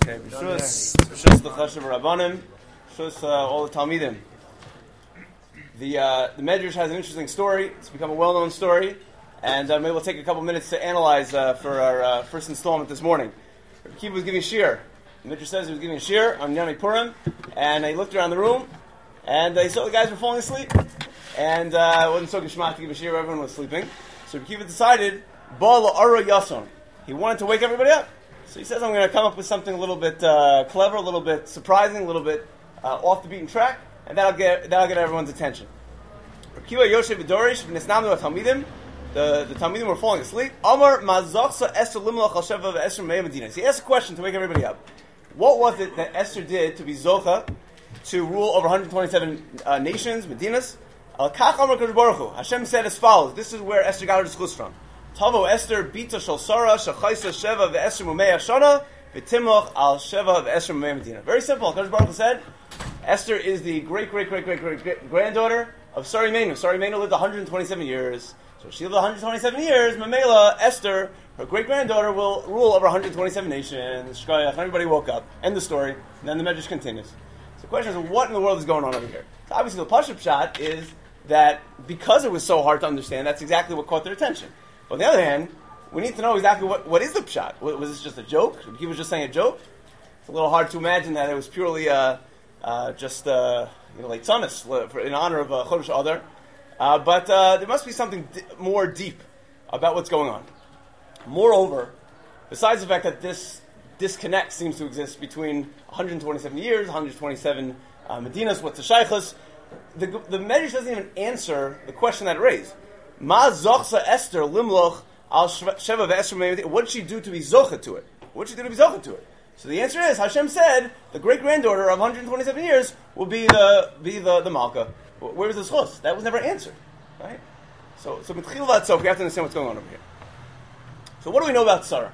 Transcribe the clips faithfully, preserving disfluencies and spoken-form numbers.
Okay, B'shus, B'shus the Chashav Rabbanim, B'shus uh, all the Talmidim. The uh, the Medrash has an interesting story. It's become a well-known story, and uh, maybe we'll take a couple minutes to analyze uh, for our uh, first installment this morning. Rabbi Kiva was giving shir. The Medrash says he was giving shir on Yom Purim, and he looked around the room, and uh, he saw the guys were falling asleep, and uh, it wasn't so geshmak to give a shir. Everyone was sleeping, so Rabbi Kiva decided Ba la'ara yason. He wanted to wake everybody up. So he says, I'm going to come up with something a little bit uh, clever, a little bit surprising, a little bit uh, off the beaten track, and that'll get that'll get everyone's attention. The the Talmidim were falling asleep. Amar mazachsa Esther limlach al sheva ve'Esther me'eh Medina. So he asked a question to wake everybody up. What was it that Esther did to be zocha to rule over one hundred twenty-seven uh, nations, Medinas? Al kach amar Kadosh Baruch Hu. Hashem said as follows. This is where Esther got her disclosed from. Tavo Esther bita shel Sara shechaisa sheva ve'Esther mumei hashana v'timloch al sheva ve'Esther mumei Medina. Very simple. Kadosh Baruch Hu said, Esther is the great great great great great great granddaughter of Sari Menu. Sari Menu lived one hundred twenty-seven years. So she lived one hundred twenty-seven years. Mamela Esther, her great granddaughter, will rule over one hundred twenty-seven nations. Shkayach. Everybody woke up. End the story. And then the Medrash continues. So the question is, what in the world is going on over here? So obviously, the Pashup shot is that because it was so hard to understand, that's exactly what caught their attention. But on the other hand, we need to know exactly what, what is the pshat. Was this just a joke? He was just saying a joke? It's a little hard to imagine that it was purely uh, uh, just uh, you know, like tzanis in honor of uh, Chodesh Adar. Uh, but uh, there must be something d- more deep about what's going on. Moreover, besides the fact that this disconnect seems to exist between one hundred twenty-seven years, one hundred twenty-seven uh, Medinas, what's the shaykhus, the, the Medrash doesn't even answer the question that it raised. Ma zochsa Esther limloch al sheva ve'Esther me'eh Medina. What did she do to be zocha to it? What did she do to be zocha to it? So the answer is, Hashem said, the great granddaughter of one hundred twenty-seven years will be the be the, the Malka. Where is the schos? That was never answered, right? So, so mitchil v'atzov, we have to understand what's going on over here. So, what do we know about Sarah?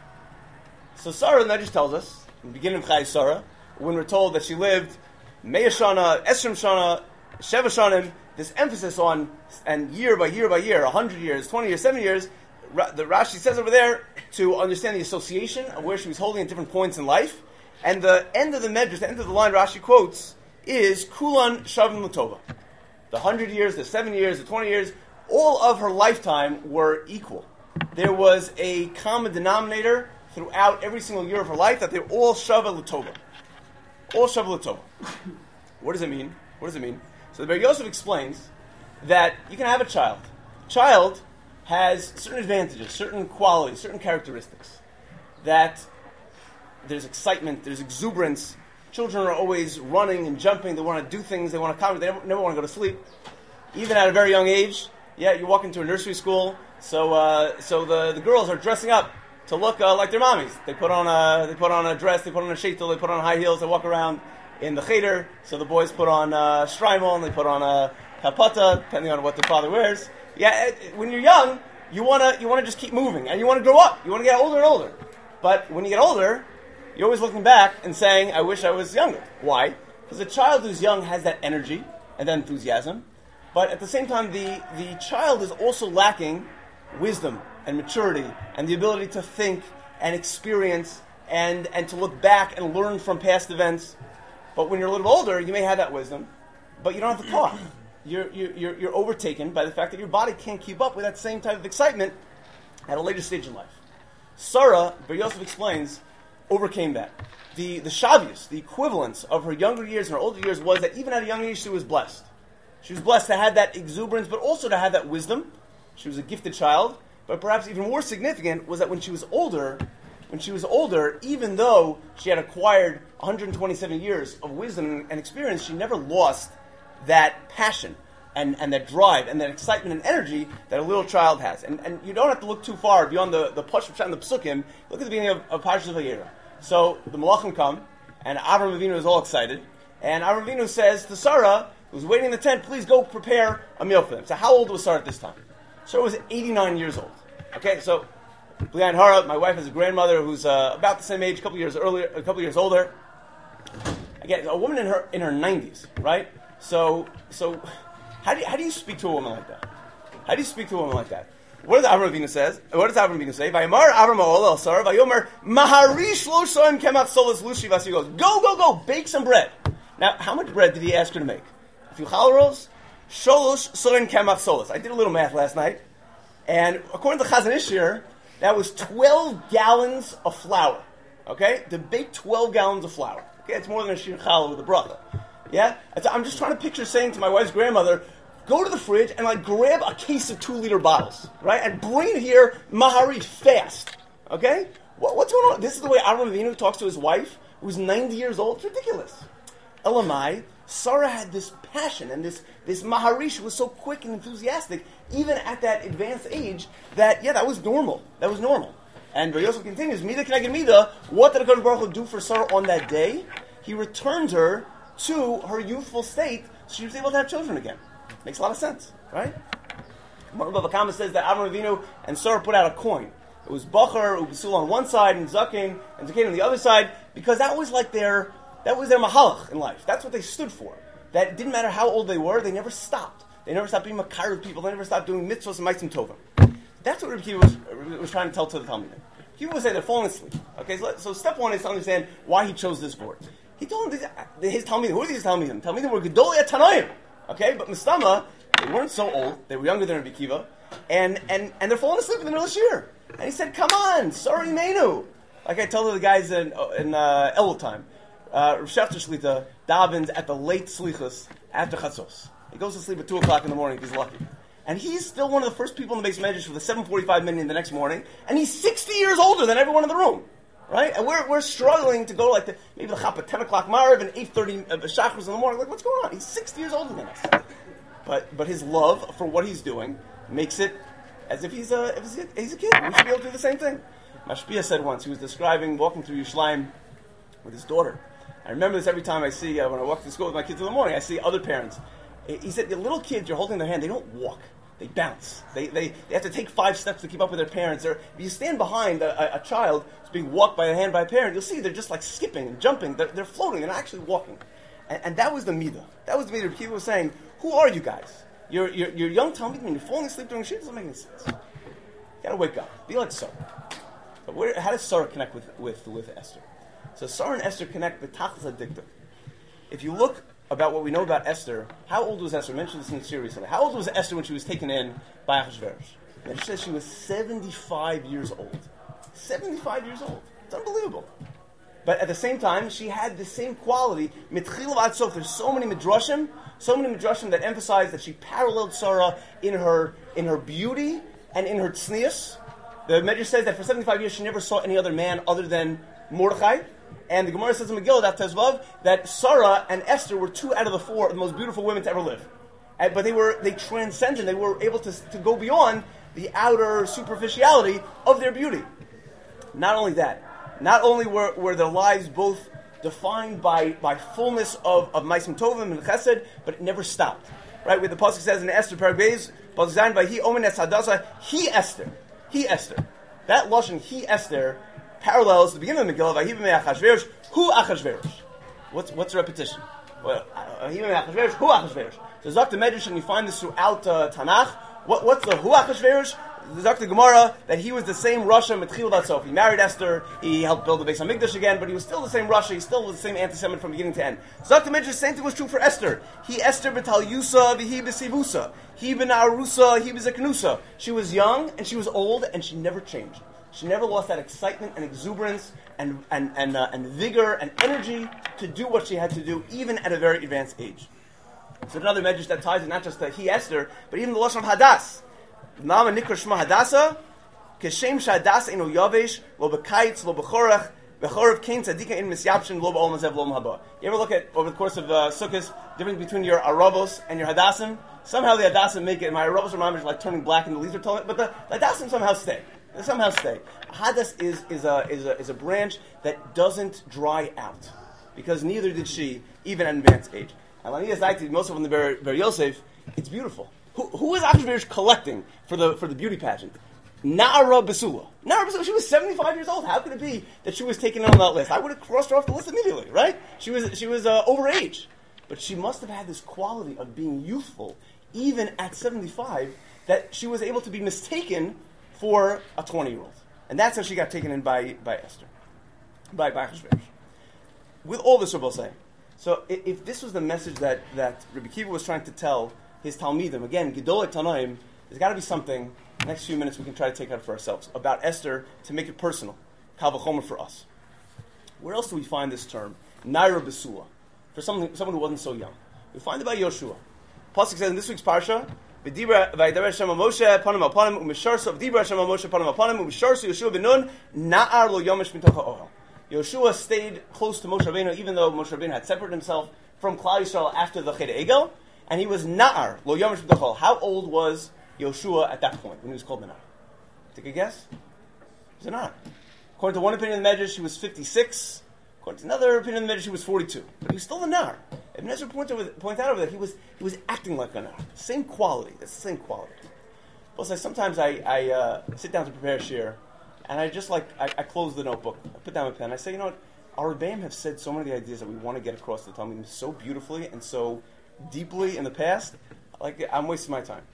So, Sarah, the Medrash tells us in the beginning of Chai Sarah, when we're told that she lived Me'ah Shana, Esrim Shana, Sheva Shanim, this emphasis on and year by year by year, a hundred years, twenty years, seven years. The Rashi says over there to understand the association of where she was holding at different points in life, and the end of the Medrash, the end of the line Rashi quotes is Kulan Shavim Latova. The hundred years, the seven years, the twenty years, all of her lifetime were equal. There was a common denominator throughout every single year of her life that they're all Shava Latova. All Shava Latova. What does it mean? What does it mean? So the Ber Yosef explains that you can have a child. Child has certain advantages, certain qualities, certain characteristics. That there's excitement, there's exuberance. Children are always running and jumping. They want to do things. They want to comment. They never, never want to go to sleep. Even at a very young age, yeah, you walk into a nursery school. So, uh, so the, the girls are dressing up to look uh, like their mommies. They put on a they put on a dress. They put on a sheitel. They put on high heels. They walk around in the cheder. So the boys put on uh, shtreimel and they put on a kapata, depending on what their father wears. Yeah, it, it, when you're young, you wanna you wanna just keep moving and you wanna grow up. You wanna get older and older. But when you get older, you're always looking back and saying, I wish I was younger. Why? Because a child who's young has that energy and that enthusiasm, but at the same time, the, the child is also lacking wisdom and maturity and the ability to think and experience and, and to look back and learn from past events. But when you're a little older, you may have that wisdom, but you don't have the talk. You're, you're, you're overtaken by the fact that your body can't keep up with that same type of excitement at a later stage in life. Sarah, Ber Yosef explains, overcame that. The the shavius, the equivalence of her younger years and her older years was that even at a young age she was blessed. She was blessed to have that exuberance, but also to have that wisdom. She was a gifted child. But perhaps even more significant was that when she was older, when she was older, even though she had acquired one hundred twenty-seven years of wisdom and experience, she never lost that passion and, and that drive and that excitement and energy that a little child has. And and you don't have to look too far beyond the the Pashup and the Psukim. Look at the beginning of, of Parashat Vayera. So the Malachim come, and Avram Avinu is all excited, and Avram Avinu says to Sarah, who's waiting in the tent, please go prepare a meal for them. So how old was Sarah at this time? Sarah was eighty-nine years old. Okay, so Blian Hara, my wife has a grandmother who's uh, about the same age, a couple years earlier, a couple years older. Again, a woman in her in her nineties, right? So so how do you, how do you speak to a woman like that? How do you speak to a woman like that? What does Avram Avinu says? What does Avram Avinu say? Vayamar Avram Ha'olel Sarah Vayomer Maharish Lo Soim Kemach Solas Lushi Vasi. He goes, go, go, go, bake some bread. Now, how much bread did he ask her to make? A few challah rolls? Sholosh Soim Kemach Solas. I did a little math last night, and according to Chazon Ish here, that was twelve gallons of flour. Okay? To bake twelve gallons of flour. Okay, it's more than a shir challah with a bracha. Yeah? I'm just trying to picture saying to my wife's grandmother, go to the fridge and like grab a case of two-liter bottles, right? And bring it here, Maharish, fast. Okay? What, what's going on? This is the way Avram Avinu talks to his wife, who's ninety years old. It's ridiculous. Elamai, Sarah had this passion, and this, this Maharish was so quick and enthusiastic, even at that advanced age, that, yeah, that was normal. That was normal. And Yosef continues, Mida Keneged Mida, what did HaKadosh Baruch Hu do for Sarah on that day? He returned her to her youthful state, so she was able to have children again. Makes a lot of sense, right? Mar Bava Kama says that Avram Avinu and Sarah put out a coin. It was Bachar, Ubesul on one side, and Zakin, and Zakin on the other side, because that was like their, that was their mahalach in life. That's what they stood for. That didn't matter how old they were, they never stopped. They never stopped being makar with people, they never stopped doing mitzvahs and maisim tovim. That's what Rabbi Kiva was, was trying to tell to the Talmidim. Kiva would say they're falling asleep. Okay, so, so step one is to understand why he chose this board. He told them, his Talmidim, who are these Talmidim? Talmidim were Gedolei Tanoim. Okay, but Mistama, they weren't so old. They were younger than Rabbi Kiva. And, and, and they're falling asleep in the middle of the year. And he said, come on, sorry, Menu. Like I told the guys in, in uh, Elul time. Uh, Rav Shefter Shlita davens at the late Slichus after Chatzos. He goes to sleep at two o'clock in the morning if he's lucky. And he's still one of the first people in the base measures for the seven forty-five minyan the next morning. And he's sixty years older than everyone in the room. Right? And we're we're struggling to go like the, maybe the chap at ten o'clock Mariv and eight thirty uh, Shachris in the morning. Like, what's going on? He's sixty years older than us. But but his love for what he's doing makes it as if he's a, if he's a, he's a kid. We should be able to do the same thing. Mashpia said once, he was describing walking through Yerushalayim with his daughter. I remember this every time I see, uh, when I walk to school with my kids in the morning, I see other parents. He said, the little kids, you're holding their hand, they don't walk. They bounce. They, they they have to take five steps to keep up with their parents. Or if you stand behind a, a, a child who's being walked by a hand by a parent, you'll see they're just like skipping and jumping. They're, they're floating. They're not actually walking. And, and that was the midah. That was the midah. People were saying, who are you guys? You're, you're, you're young Talmidim and you're falling asleep during shit? Doesn't make any sense. You gotta wake up. Be like Sarah. But where, how does Sarah connect with, with, with Esther? So Sarah and Esther connect with Tachlis HaDikta. If you look about what we know about Esther, how old was Esther? I mentioned this in the series recently. How old was Esther when she was taken in by Achashverosh? And she says she was seventy-five years old. seventy-five years old. It's unbelievable. But at the same time, she had the same quality. Mitchil v'ad sof. There's so many midrashim, so many midrashim that emphasize that she paralleled Sarah in her in her beauty and in her tznius. The Medrash says that for seventy-five years she never saw any other man other than Mordechai. And the Gemara says in Megillah, that Tezvav, that Sarah and Esther were two out of the four of the most beautiful women to ever live. And, but they were they transcended. They were able to to go beyond the outer superficiality of their beauty. Not only that, not only were, were their lives both defined by, by fullness of, of Maisim Tovim and Chesed, but it never stopped. Right? Where the pasuk says in Esther Perek Beis, pasuk Zayin, by he omen es Hadassah, he Esther, he Esther. That lashon he Esther parallels the beginning of the Megillah, Vayibim Achashverosh, hu Achashverosh. What's what's the repetition? Well, Vayibim Achashverosh, hu Achashverosh. So Zok the Medrash, and you find this throughout uh, Tanakh. What, what's the hu Achashverosh? Zok the Gemara that he was the same Rasha Mitchil Batsof. He married Esther. He helped build the Beis Hamikdash again, but he was still the same Rasha. He still was the same anti-Semite from beginning to end. Zok the Medrash, the same thing was true for Esther. He Esther betal Yusa v'hi b'sivusa. He ben Arusa, he b'zeknusa. She was young and she was old and she never changed. She never lost that excitement and exuberance and and and, uh, and vigor and energy to do what she had to do, even at a very advanced age. So another medrash that ties it not just to he Esther, but even the lashon of Hadas. Nama nikra shma Hadasa, keshem shadas eno yavesh lo b'kayitz lo b'chorach b'chorav kain tzadika in misyapshin lo b'ol mazev lo m'haba. You ever look at over the course of uh, Sukkot, difference between your arabos and your hadasim? Somehow the hadasim make it, and my arabos are mamish like turning black and the leaves are totally, but the, the hadasim somehow stay. They somehow stay. Hadas is, is, a, is, a, is a branch that doesn't dry out, because neither did she, even at an advanced age. Alaniya Zaiti, most of them in the Ber Yosef, it's beautiful. Who, who is Achashverosh collecting for the for the beauty pageant? Na'ara Besula. Na'ara Besula, she was seventy-five years old. How could it be that she was taken on that list? I would have crossed her off the list immediately, right? She was she was uh, overage. But she must have had this quality of being youthful, even at seventy-five, that she was able to be mistaken for a twenty-year-old. And that's how she got taken in by, by Esther, by, by Achashverosh. With all this, Rabbi say, so if, if this was the message that, that Rabbi Kiva was trying to tell his Talmidim, again, Gedolei Tanaim, there's got to be something, next few minutes we can try to take out for ourselves, about Esther to make it personal, Kal V'chomer for us. Where else do we find this term, Naira Besula, for someone, someone who wasn't so young? We find it by Yoshua. Pasuk says in this week's Parsha, V'dibra v'yidaber Hashem Moshe panim al panim u'misharso v'dibra Hashem Moshe panim al panim u'misharso Yoshua ben Nun na'ar lo yomesh mitoch ha'ohel. Yoshua stayed close to Moshe Rabbeinu even though Moshe Rabbeinu had separated himself from Klal Yisrael after the Cheder Egel, and he was na'ar lo yomesh mitoch ha'ohel. How old was Yoshua at that point when he was called Na'ar? Take a guess. He was a Na'ar. According to one opinion of the Medrash, he was fifty-six. According to another opinion of the Medrash, he was forty-two. But he was still a Na'ar. Ibn Ezra pointed over, point out over that he was he was acting like a Na'ar. Same quality. That's the same quality. Plus, I, sometimes I, I uh, sit down to prepare a shir, and I just like, I, I close the notebook, I put down my pen, I say, you know what, our Rebbeim have said so many of the ideas that we want to get across to the Talmudim so beautifully and so deeply in the past, like, I'm wasting my time.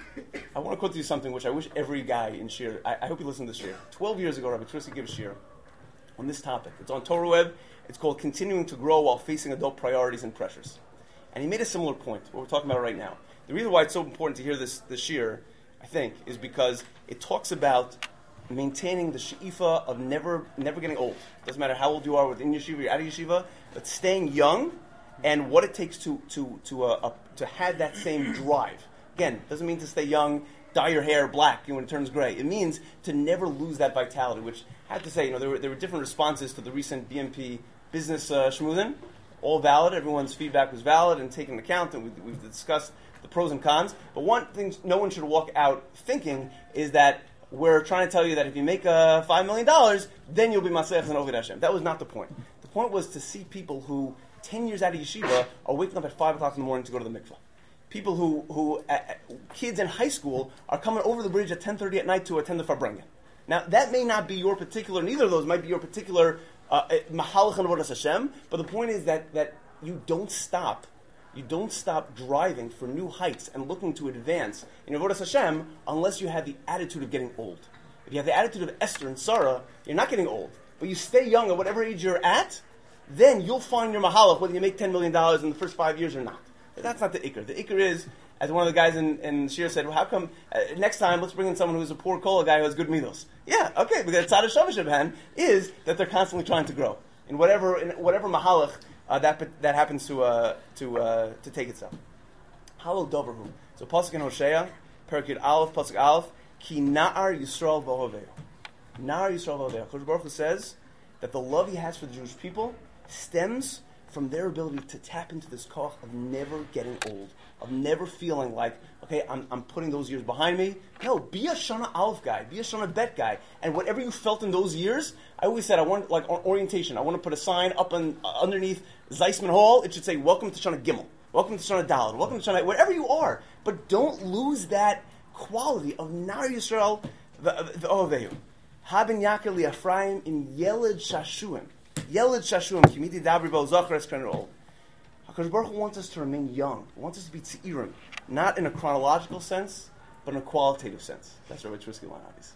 I want to quote to you something which I wish every guy in shir, I, I hope you listen to this shir. Twelve years ago, Rabbi Trisky gave a shir on this topic. It's on Torah Web. It's called Continuing to Grow While Facing Adult Priorities and Pressures. And he made a similar point, what we're talking about right now. The reason why it's so important to hear this, this shir, I think, is because it talks about maintaining the she'ifa of never never getting old. Doesn't matter how old you are within yeshiva, you're out of yeshiva, but staying young and what it takes to to to uh, uh, to have that same drive. Again, doesn't mean to stay young, dye your hair black when it turns gray. It means to never lose that vitality, which I have to say, you know, there were, there were different responses to the recent B M P business uh, schmoozin, all valid. Everyone's feedback was valid and taken into account, and we, we've discussed the pros and cons. But one thing no one should walk out thinking is that we're trying to tell you that if you make uh, five million dollars, then you'll be Masech and Oved Hashem. That was not the point. The point was to see people who, ten years out of yeshiva, are waking up at five o'clock in the morning to go to the mikveh. People who, who uh, kids in high school are coming over the bridge at ten thirty at night to attend the Farbrengen. Now, that may not be your particular, neither of those might be your particular Mahalach and Avodas Hashem, but the point is that, that you don't stop. You don't stop driving for new heights and looking to advance in Avodas Hashem unless you have the attitude of getting old. If you have the attitude of Esther and Sarah, you're not getting old, but you stay young at whatever age you're at, then you'll find your Mahalach, whether you make ten million dollars in the first five years or not. But that's not the Iker. The Iker is, as one of the guys in, in Shir said, well, how come uh, next time let's bring in someone who's a poor cola guy who has good midos? Yeah, okay, because Tzad HaShavah is that they're constantly trying to grow in whatever in whatever mahalach uh, that that happens to uh, to uh, to take itself. Halal Doverhu. So Pasuk in Hosea, Parakid Aleph, Pasuk Aleph, Ki Na'ar Yisrael V'Hoveu. Na'ar Yisrael V'Hoveu. Kodesh Baruch Hu says that the love he has for the Jewish people stems from their ability to tap into this koach of never getting old, of never feeling like, okay, I'm, I'm putting those years behind me. No, be a Shana Aleph guy, be a Shana Bet guy, and whatever you felt in those years, I always said I want, like orientation, I want to put a sign up on, uh, underneath Zeisman Hall, it should say, welcome to Shana Gimel, welcome to Shana Daled, welcome to Shana, wherever you are, but don't lose that quality of Nar Yisrael V'Ovehu. Haben Yaakov li Ephraim in Yeled Shashuim. Yeled Shashuim, Kimiti Dabri Bo Zachar Eskener. HaKadosh Baruch Hu wants us to remain young. He wants us to be tzi'irim, not in a chronological sense, but in a qualitative sense. That's Rabbi Twisky line, obviously.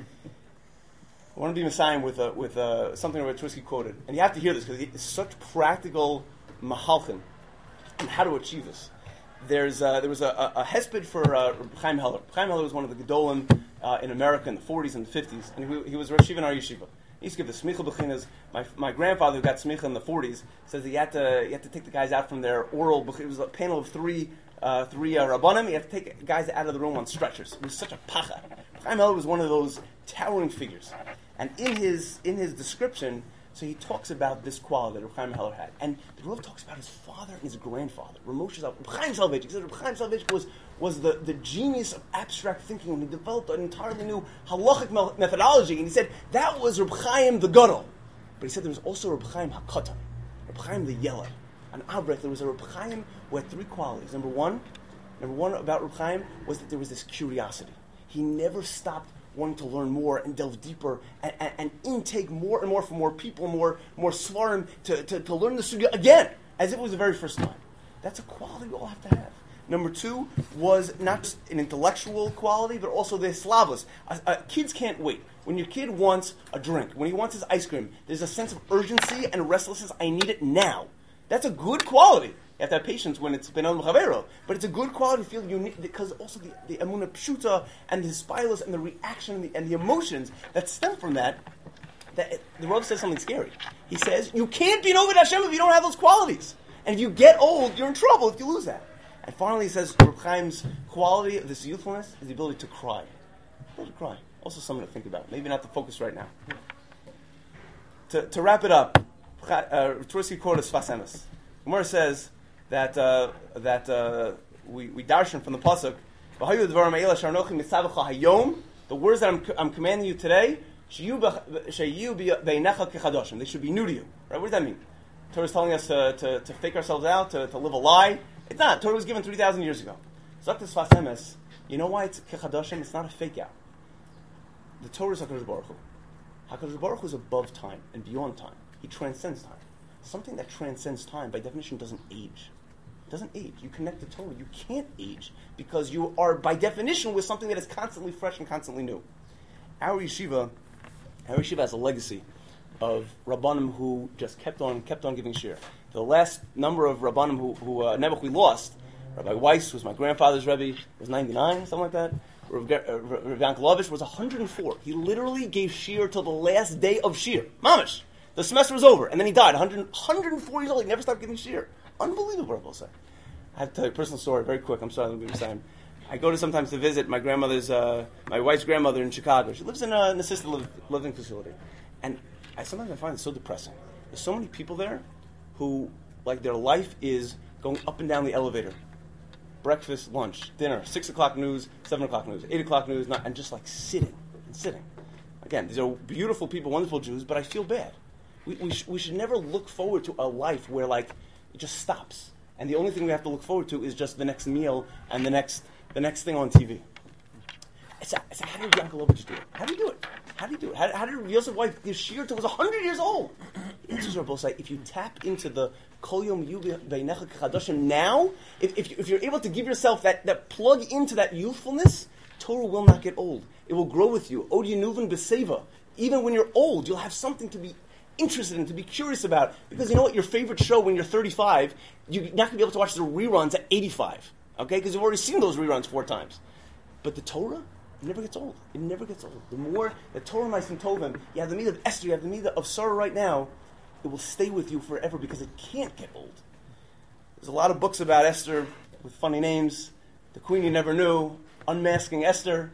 I want to be Messiah with uh, with uh, something Rabbi Twisky quoted, and you have to hear this because it's such practical mahalchim on how to achieve this. There's uh, there was a, a, a hesped for uh, Chaim Heller. Chaim Heller was one of the gedolim uh, in America in the forties and the fifties, and he, he was Rosh Yeshiva in our yeshiva. He used to give the smicha bechinas. My my grandfather who got smicha in the forties says that you had to you had to take the guys out from their oral. It was a panel of three uh, three uh, rabbanim. You had to take guys out of the room on stretchers. It was such a pacha. Chaim Heller was one of those towering figures, and in his in his description, so he talks about this quality that Chaim Heller had, and the Rav talks about his father and his grandfather. Ramoshe Chaim Soloveitchik. He said Chaim Soloveitchik was was the, the genius of abstract thinking when he developed an entirely new halachic methodology, and he said that was Reb Chaim the Gadol. But he said there was also Reb Chaim HaKatan, Reb Chaim the Yellow. On Abrech, there was a Reb Chaim who had three qualities. Number one, number one about Reb Chaim was that there was this curiosity. He never stopped wanting to learn more and delve deeper and, and, and intake more and more from more people, more more svarim to, to, to learn the sugya again, as if it was the very first time. That's a quality we all have to have. Number two was not just an intellectual quality, but also the slavas. Uh, uh, kids can't wait. When your kid wants a drink, when he wants his ice cream, there's a sense of urgency and restlessness. I need it now. That's a good quality. You have to have patience when it's ben al muchavero, but it's a good quality to feel you need, because also the, the emunah pshuta and the hispilus and the reaction and the, and the emotions that stem from that. That it, the Rav says something scary. He says you can't be an Oved Hashem if you don't have those qualities, and if you get old, you're in trouble if you lose that. And finally, he says Reb Chaim's quality of this youthfulness is the ability to cry. The ability to cry. Also, something to think about. Maybe not to focus right now. To, to wrap it up, Tursky quote is Sfas Emes. Gemara says that uh, that uh, we we darshan from the pasuk. The words that I'm, I'm commanding you today, they should be new to you. Right? What does that mean? Torah is telling us to, to, to fake ourselves out, to, to live a lie. It's not. Torah was given three thousand years ago. Zok Sfas Emes. You know why it's kechadoshim? It's not a fake out. The Torah is HaKadosh Baruch Hu. HaKadosh Baruch Hu is above time and beyond time. He transcends time. Something that transcends time, by definition, doesn't age. It doesn't age. You connect the Torah. You can't age because you are, by definition, with something that is constantly fresh and constantly new. Our yeshiva, our yeshiva has a legacy of Rabbanim who just kept on, kept on giving shir. The last number of Rabbanim who, who uh, Nebuch we lost, Rabbi Weiss was my grandfather's Rebbe, was ninety-nine, something like that. Rav Yankelovich was one hundred four. He literally gave shir till the last day of shir. Mamish. The semester was over, and then he died. one hundred, one hundred four years old. He never stopped giving shir. Unbelievable, I will say. I have to tell you a personal story, very quick. I'm sorry, I'm going to be time. I go to sometimes to visit my grandmother's, uh, my wife's grandmother in Chicago. She lives in a, an assisted li- living facility, and I sometimes I find it so depressing. There's so many people there who, like, their life is going up and down the elevator. Breakfast, lunch, dinner, six o'clock news, seven o'clock news, eight o'clock news, not, and just like sitting and sitting. Again, these are beautiful people, wonderful Jews, but I feel bad. We we, sh- we should never look forward to a life where like it just stops, and the only thing we have to look forward to is just the next meal and the next the next thing on T V. It's a, it's a, how did Yankelovich do it? How did he do it? How did he do it? How, how did Yosef wife give shir till was one hundred years old? The answers are both like, if you tap into the Kol Yom Yu Beinecha Kechadoshim now, if, if, you, if you're able to give yourself that, that plug into that youthfulness, Torah will not get old. It will grow with you. Od Yenuvin B'Seva. Even when you're old, you'll have something to be interested in, to be curious about. Because you know what? Your favorite show when you're thirty-five, you're not going to be able to watch the reruns at eighty-five. Okay? Because you've already seen those reruns four times. But the Torah, it never gets old. It never gets old. The more the Torah Ma'asim Tovim, you have the midah of Esther, you have the midah of Sarah right now, it will stay with you forever because it can't get old. There's a lot of books about Esther with funny names. The Queen You Never Knew, Unmasking Esther.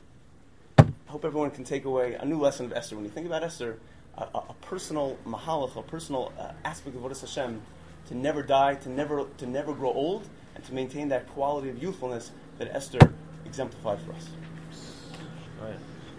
I hope everyone can take away a new lesson of Esther. When you think about Esther, a, a, a personal mahalach, a personal uh, aspect of Avodas Hashem, to never die, to never to never grow old, and to maintain that quality of youthfulness that Esther exemplified for us. Right.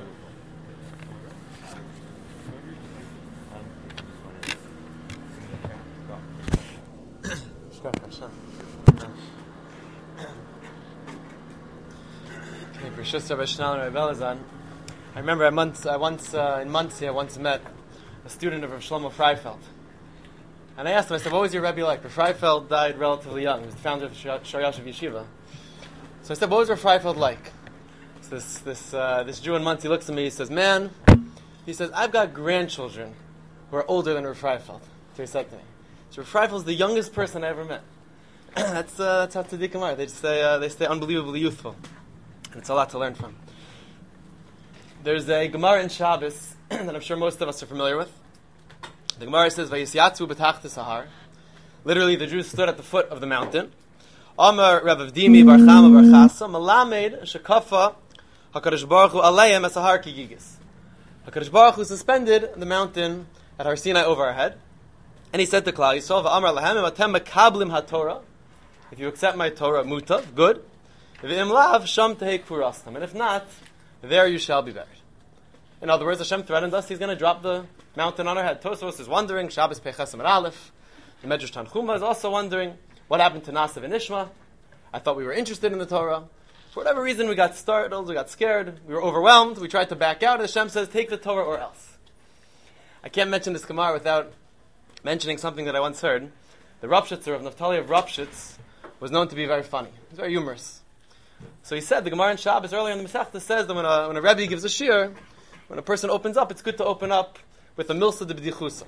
I remember I once, I once uh, in Muncie, I once met a student of Rav Shlomo Freifeld. And I asked him, I said, what was your Rebbe like? Rav Freifeld died relatively young. He was the founder of Shar Yashiv Yeshiva. So I said, what was Rav Freifeld like? So this this uh, this Jew in Muncie looks at me, he says, man, he says, I've got grandchildren who are older than Rav Freifeld. So he said to me. So Rav Freifeld's the youngest person I ever met. that's uh, that's how tzaddikim are. They stay uh, they stay unbelievably youthful. And it's a lot to learn from. There's a Gemara in Shabbos that I'm sure most of us are familiar with. The Gemara says, "Vayisyatzu b'tachtis sahar." Literally, the Jews stood at the foot of the mountain. Amar Rav Avdimi bar Chama bar Chasa Malamed shekafa Hakadosh Baruch Hu aleim es sahar kigigis. Hakadosh Baruch Hu suspended the mountain at Har Sinai over our head, and he said to Klal Yisrael, "Va'amar lahem atem makablim haTorah." If you accept my Torah, mutav, good. V'im lav sham tehei kfurastam, and if not, there you shall be buried. In other words, Hashem threatened us; He's going to drop the mountain on our head. Tosfos is wondering. Shabbos Peichesem Aleph. The Medrash Tanchuma is also wondering what happened to Nasiv and Ishma. I thought we were interested in the Torah. For whatever reason, we got startled, we got scared, we were overwhelmed. We tried to back out, and Hashem says, "Take the Torah or else." I can't mention this Gemara without mentioning something that I once heard. The Ropshitzer of Naphtali of Ropshitz was known to be very funny. He was very humorous. So he said, the Gemara in Shabbos earlier in the Masechta says that when a, when a Rebbe gives a shir, when a person opens up, it's good to open up with a milsa de b'dichusa.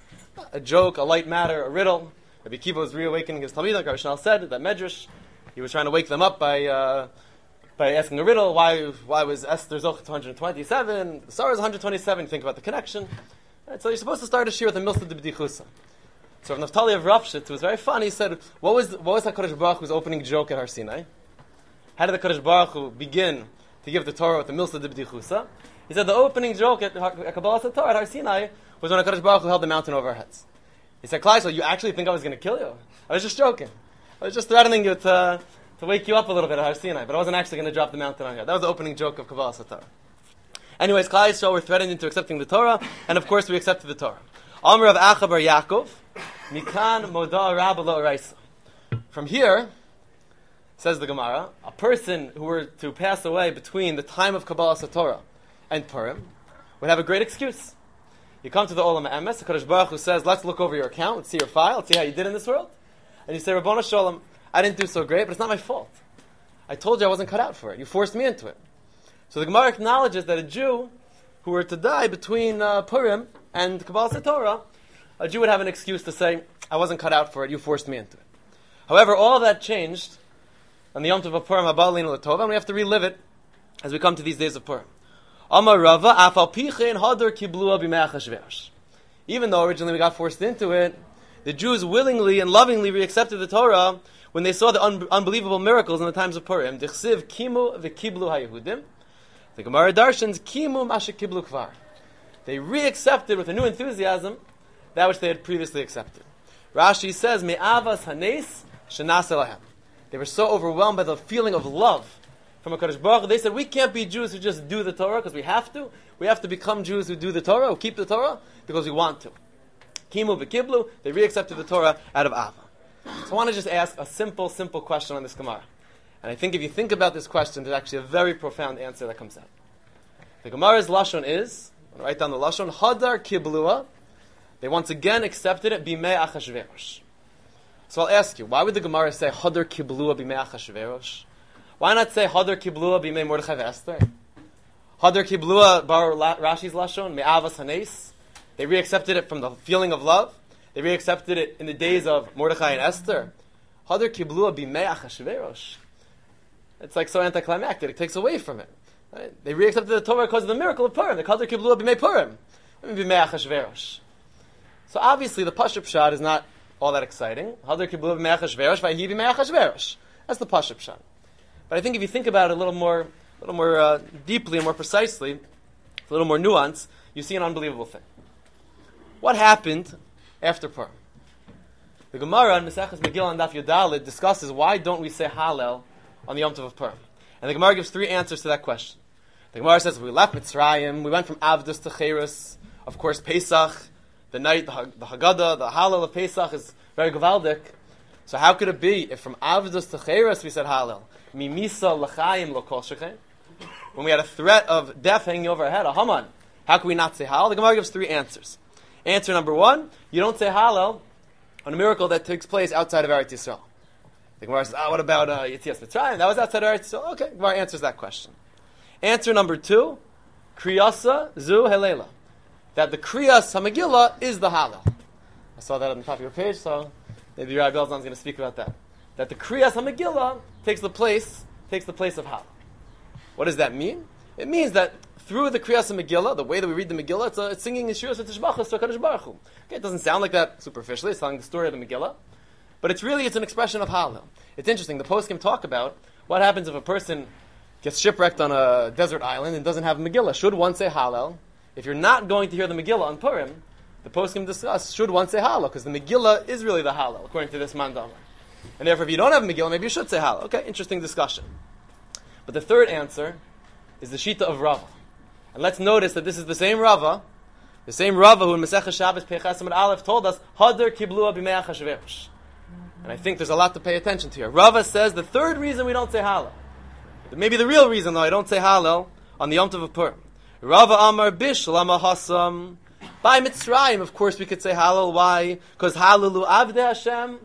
A joke, a light matter, a riddle. Rabbi Kiva was reawakening his Talmidim, like Rabbi Shnal said, that Medrash. He was trying to wake them up by uh, by asking a riddle. Why why was Esther Zoch one hundred twenty-seven? Sarah is one hundred twenty-seven. You think about the connection. Right, so you're supposed to start a shir with a milsa de b'dichusa. So Rav Naftali of Ravshitz was very funny. He said, what was what was HaKadosh Baruch Hu's opening joke at Har Sinai? How did the Kadosh Baruch Hu begin to give the Torah with the milsa de b'dichusa? He said the opening joke at, at Kabbalah Torah at Har Sinai was when HaKadosh Baruch Hu held the mountain over our heads. He said, Klai, so you actually think I was going to kill you? I was just joking. I was just threatening you to, to wake you up a little bit at Har Sinai, but I wasn't actually going to drop the mountain on you. That was the opening joke of Kabbalah Torah. Anyways, Klai Yisrael were threatened into accepting the Torah, and of course we accepted the Torah. Amr of Acha bar Yaakov, Mikan Moda Rabba Lo Oraisa. From here, says the Gemara, a person who were to pass away between the time of Kabbalah Torah and Purim would have a great excuse. You come to the Olam HaEmes, the Kadosh Baruch Hu says, let's look over your account, let's see your file, let's see how you did in this world. And you say, Rabbona Sholem, I didn't do so great, but it's not my fault. I told you I wasn't cut out for it. You forced me into it. So the Gemara acknowledges that a Jew who were to die between uh, Purim and Kabbalah Torah, a Jew would have an excuse to say, I wasn't cut out for it, you forced me into it. However, all of that changed on the Yom Tov of Purim, Haba Aleinu L'Tova, and we have to relive it as we come to these days of Purim. Amar Rava, Afal Pichein Hadar Kiblua B'mei Achashverosh. Even though originally we got forced into it, the Jews willingly and lovingly reaccepted the Torah when they saw the un- unbelievable miracles in the times of Purim. Dichsiv Kimu V'Kiblu HaYehudim. The Gemara Darshans Kimu Masha Kiblu Kvar. They reaccepted with a new enthusiasm that which they had previously accepted. Rashi says, Me'avas Hanes Shenasa Lahem. They were so overwhelmed by the feeling of love from HaKadosh Baruch Hu. They said, we can't be Jews who just do the Torah because we have to. We have to become Jews who do the Torah, who keep the Torah, because we want to. Kimu v'kiblu, they reaccepted the Torah out of Ava. So I want to just ask a simple, simple question on this Gemara. And I think if you think about this question, there's actually a very profound answer that comes out. The Gemara's Lashon is, I'm going to write down the Lashon, Hadar Kiblua. They once again accepted it, Bimei Achashverosh. So I'll ask you, why would the Gemara say Hadar Kiblua Bimei Achashverosh? Why not say Hadar Kiblua Bimei Mordechai Esther? Hadar Kiblua bar Rashi's Lashon, Me'avas Hanes. They reaccepted it from the feeling of love. They reaccepted it in the days of Mordechai and Esther. Hadar Kiblua Bimei Achashverosh. It's like so anticlimactic. It takes away from it. Right? They reaccepted the Torah because of the miracle of Purim. They called it Kiblua Bimei Purim. Bimei Achashverosh. So obviously the Pashup Pshat is not all that exciting. Hadar Kiblua Bimei Achashverosh, Vayhi Bimei Achashverosh. That's the Pashup Pshat. But I think if you think about it a little more, a little more uh, deeply and more precisely, a little more nuance, you see an unbelievable thing. What happened after Purim? The Gemara in Maseches Megillah and Daf Yudalid discusses why don't we say Hallel on the Yom Tov of Purim, and the Gemara gives three answers to that question. The Gemara says we left Mitzrayim, we went from Avdus to Cheres. Of course, Pesach, the night, the, the Haggadah, the Hallel of Pesach is very gewaldic. So how could it be if from Avdus to Cheres we said Hallel? Mimisa l'chaim lo kol shechem. When we had a threat of death hanging over our head, a Haman, how could we not say Hallel? The Gemara gives three answers. Answer number one, you don't say Hallel on a miracle that takes place outside of Eretz Yisrael. The Gemara says, ah, what about uh, Yetzias Mitzrayim? That was outside of Eretz Yisrael. Okay, the Gemara answers that question. Answer number two, Kriyasa zu Helela. That the Kriyas HaMegillah is the Hallel. I saw that on the top of your page, so maybe Rabbi Belzan is going to speak about that. That the Kriyas HaMegillah takes the place, takes the place of Hallel. What does that mean? It means that through the Kriyas HaMegillah, the way that we read the Megillah, it's, a, it's singing Yeshiras v'Tishbachos to HaKadosh Baruch Hu. Okay, it doesn't sound like that superficially. It's telling the story of the Megillah. But it's really, it's an expression of Hallel. It's interesting. The poskim talk about what happens if a person gets shipwrecked on a desert island and doesn't have a Megillah. Should one say Hallel? If you're not going to hear the Megillah on Purim, the poskim discuss, should one say Hallel? Because the Megillah is really the Hallel, according to this mandama. And therefore, if you don't have a Megillah, maybe you should say Hallel. Okay, interesting discussion. But the third answer is the Shita of Rava. And let's notice that this is the same Rava, the same Rava who in Masechah Shabbos Peiches Amud Aleph told us, Hadar Kiblua Bimei Achashverosh. And I think there's a lot to pay attention to here. Rava says the third reason we don't say Hallel, maybe the real reason though I don't say Hallel on the Yom Tov of Purim. Rava Amar Bish Lama Hasam. By Mitzrayim, of course, we could say Hallel. Why? Because Hallelu Avdei Hashem. We're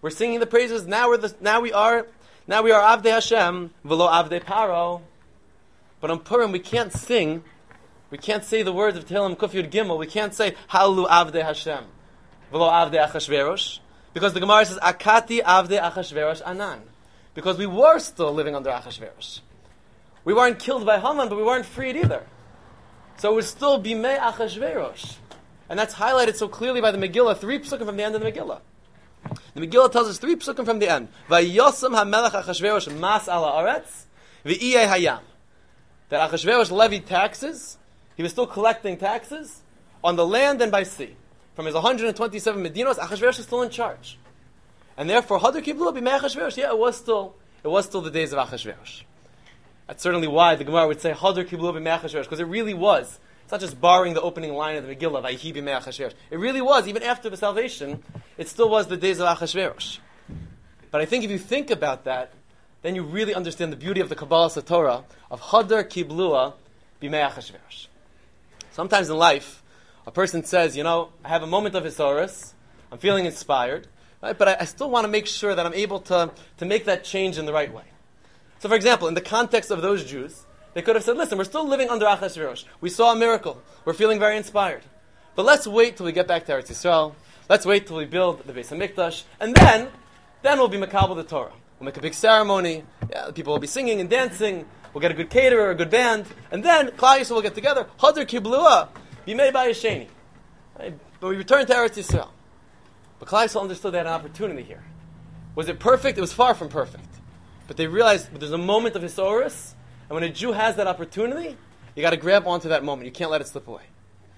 We're singing the praises. Now we're the, now we are now we are Avdei Hashem v'lo Avdei Paro. But on Purim we can't sing. We can't say the words of Tehillim Kuf Yud Gimel. We can't say Hallelu Avdei Hashem v'lo Avdei Achashverosh, because the Gemara says Akati Avdei Achashverosh Anan, because we were still living under Achashverosh. We weren't killed by Haman, but we weren't freed either. So it was still Bimei Achashverosh. And that's highlighted so clearly by the Megillah, three psukim from the end of the Megillah. The Megillah tells us three psukim from the end. Vayosam HaMelech Achashverosh mas ala aretz v'iyeh hayam. That Achashverosh levied taxes, he was still collecting taxes on the land and by sea. From his one hundred twenty-seven Medinos, Achashverosh is still in charge. And therefore, Hadar Kiblu B'mei Achashverosh, yeah, it was still, it was still the days of Achashverosh. That's certainly why the Gemara would say Hadar Kiblu B'mei Achashverosh, because it really was. It's not just borrowing the opening line of the Megillah, Vayhi B'mei Achashverosh. It really was, even after the salvation, it still was the days of Achashverosh. But I think if you think about that, then you really understand the beauty of the Kabbalah Satorah of Hadar Kiblua B'mei Achashverosh. Sometimes in life, a person says, you know, I have a moment of Hisaurus, I'm feeling inspired, right? But I, I still want to make sure that I'm able to, to make that change in the right way. So for example, in the context of those Jews, they could have said, listen, we're still living under Achashverosh. We saw a miracle. We're feeling very inspired. But let's wait till we get back to Eretz Yisrael. Let's wait till we build the Beis HaMikdash. And then, then we'll be Makabel the Torah. We'll make a big ceremony. Yeah, the people will be singing and dancing. We'll get a good caterer, a good band, and then Klal Yisrael will get together. Hadar Kiblua, Bimei Bayesheni. Right? But we return to Eretz Yisrael. But Klal Yisrael understood they had an opportunity here. Was it perfect? It was far from perfect. But they realized there's a moment of Hisaurus, and when a Jew has that opportunity, you got to grab onto that moment. You can't let it slip away.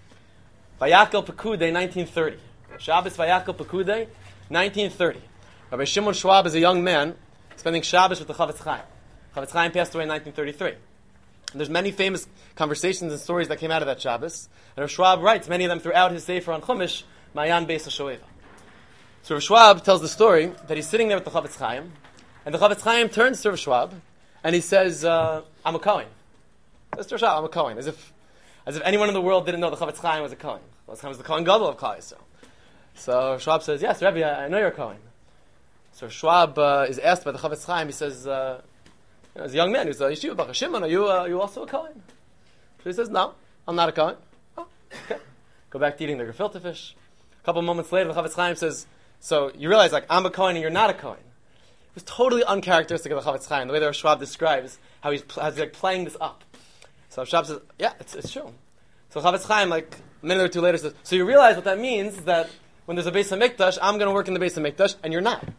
Vayakel Pekudei, nineteen thirty. Shabbos Vayakel Pekudei, nineteen thirty. Rabbi Shimon Schwab is a young man spending Shabbos with the Chavetz Chaim. Chavetz Chaim passed away in nineteen thirty-three. And there's many famous conversations and stories that came out of that Shabbos. And Rav Schwab writes many of them throughout his Sefer on Chumash, Mayan Beis HaShoeva. So Rav Schwab tells the story that he's sitting there with the Chavetz Chaim, and the Chavetz Chaim turns to Rav Schwab, and he says, uh, I'm a Kohen. Says to Rav Schwab, I'm a Kohen. As if, as if anyone in the world didn't know the Chavetz Chaim was a Kohen. The Chavetz Chaim was the Kohen Gadol of Klal Yisrael. So Rav Schwab says, yes, Rebbe, I, I know you're a Kohen. So Rav Schwab uh, is asked by the Chavetz Chaim, he says, uh, you know, as a young man who's a yeshiva, Baruch Shimon, are you, uh, are you also a Kohen? So he says, no, I'm not a Kohen. Oh, okay. Go back to eating the gefilte fish. A couple moments later, the Chavetz Chaim says, so you realize, like, I'm a Kohen and you're not a Kohen. It was totally uncharacteristic of the Chavetz Chaim, the way that Rav Schwab describes how he's, how he's like, playing this up. So Rav Schwab says, yeah, it's, it's true. So Chavetz Chaim, like, a minute or two later, says, so you realize what that means is that when there's a Beis HaMikdash, I'm going to work in the Beis HaMikdash, and you're not.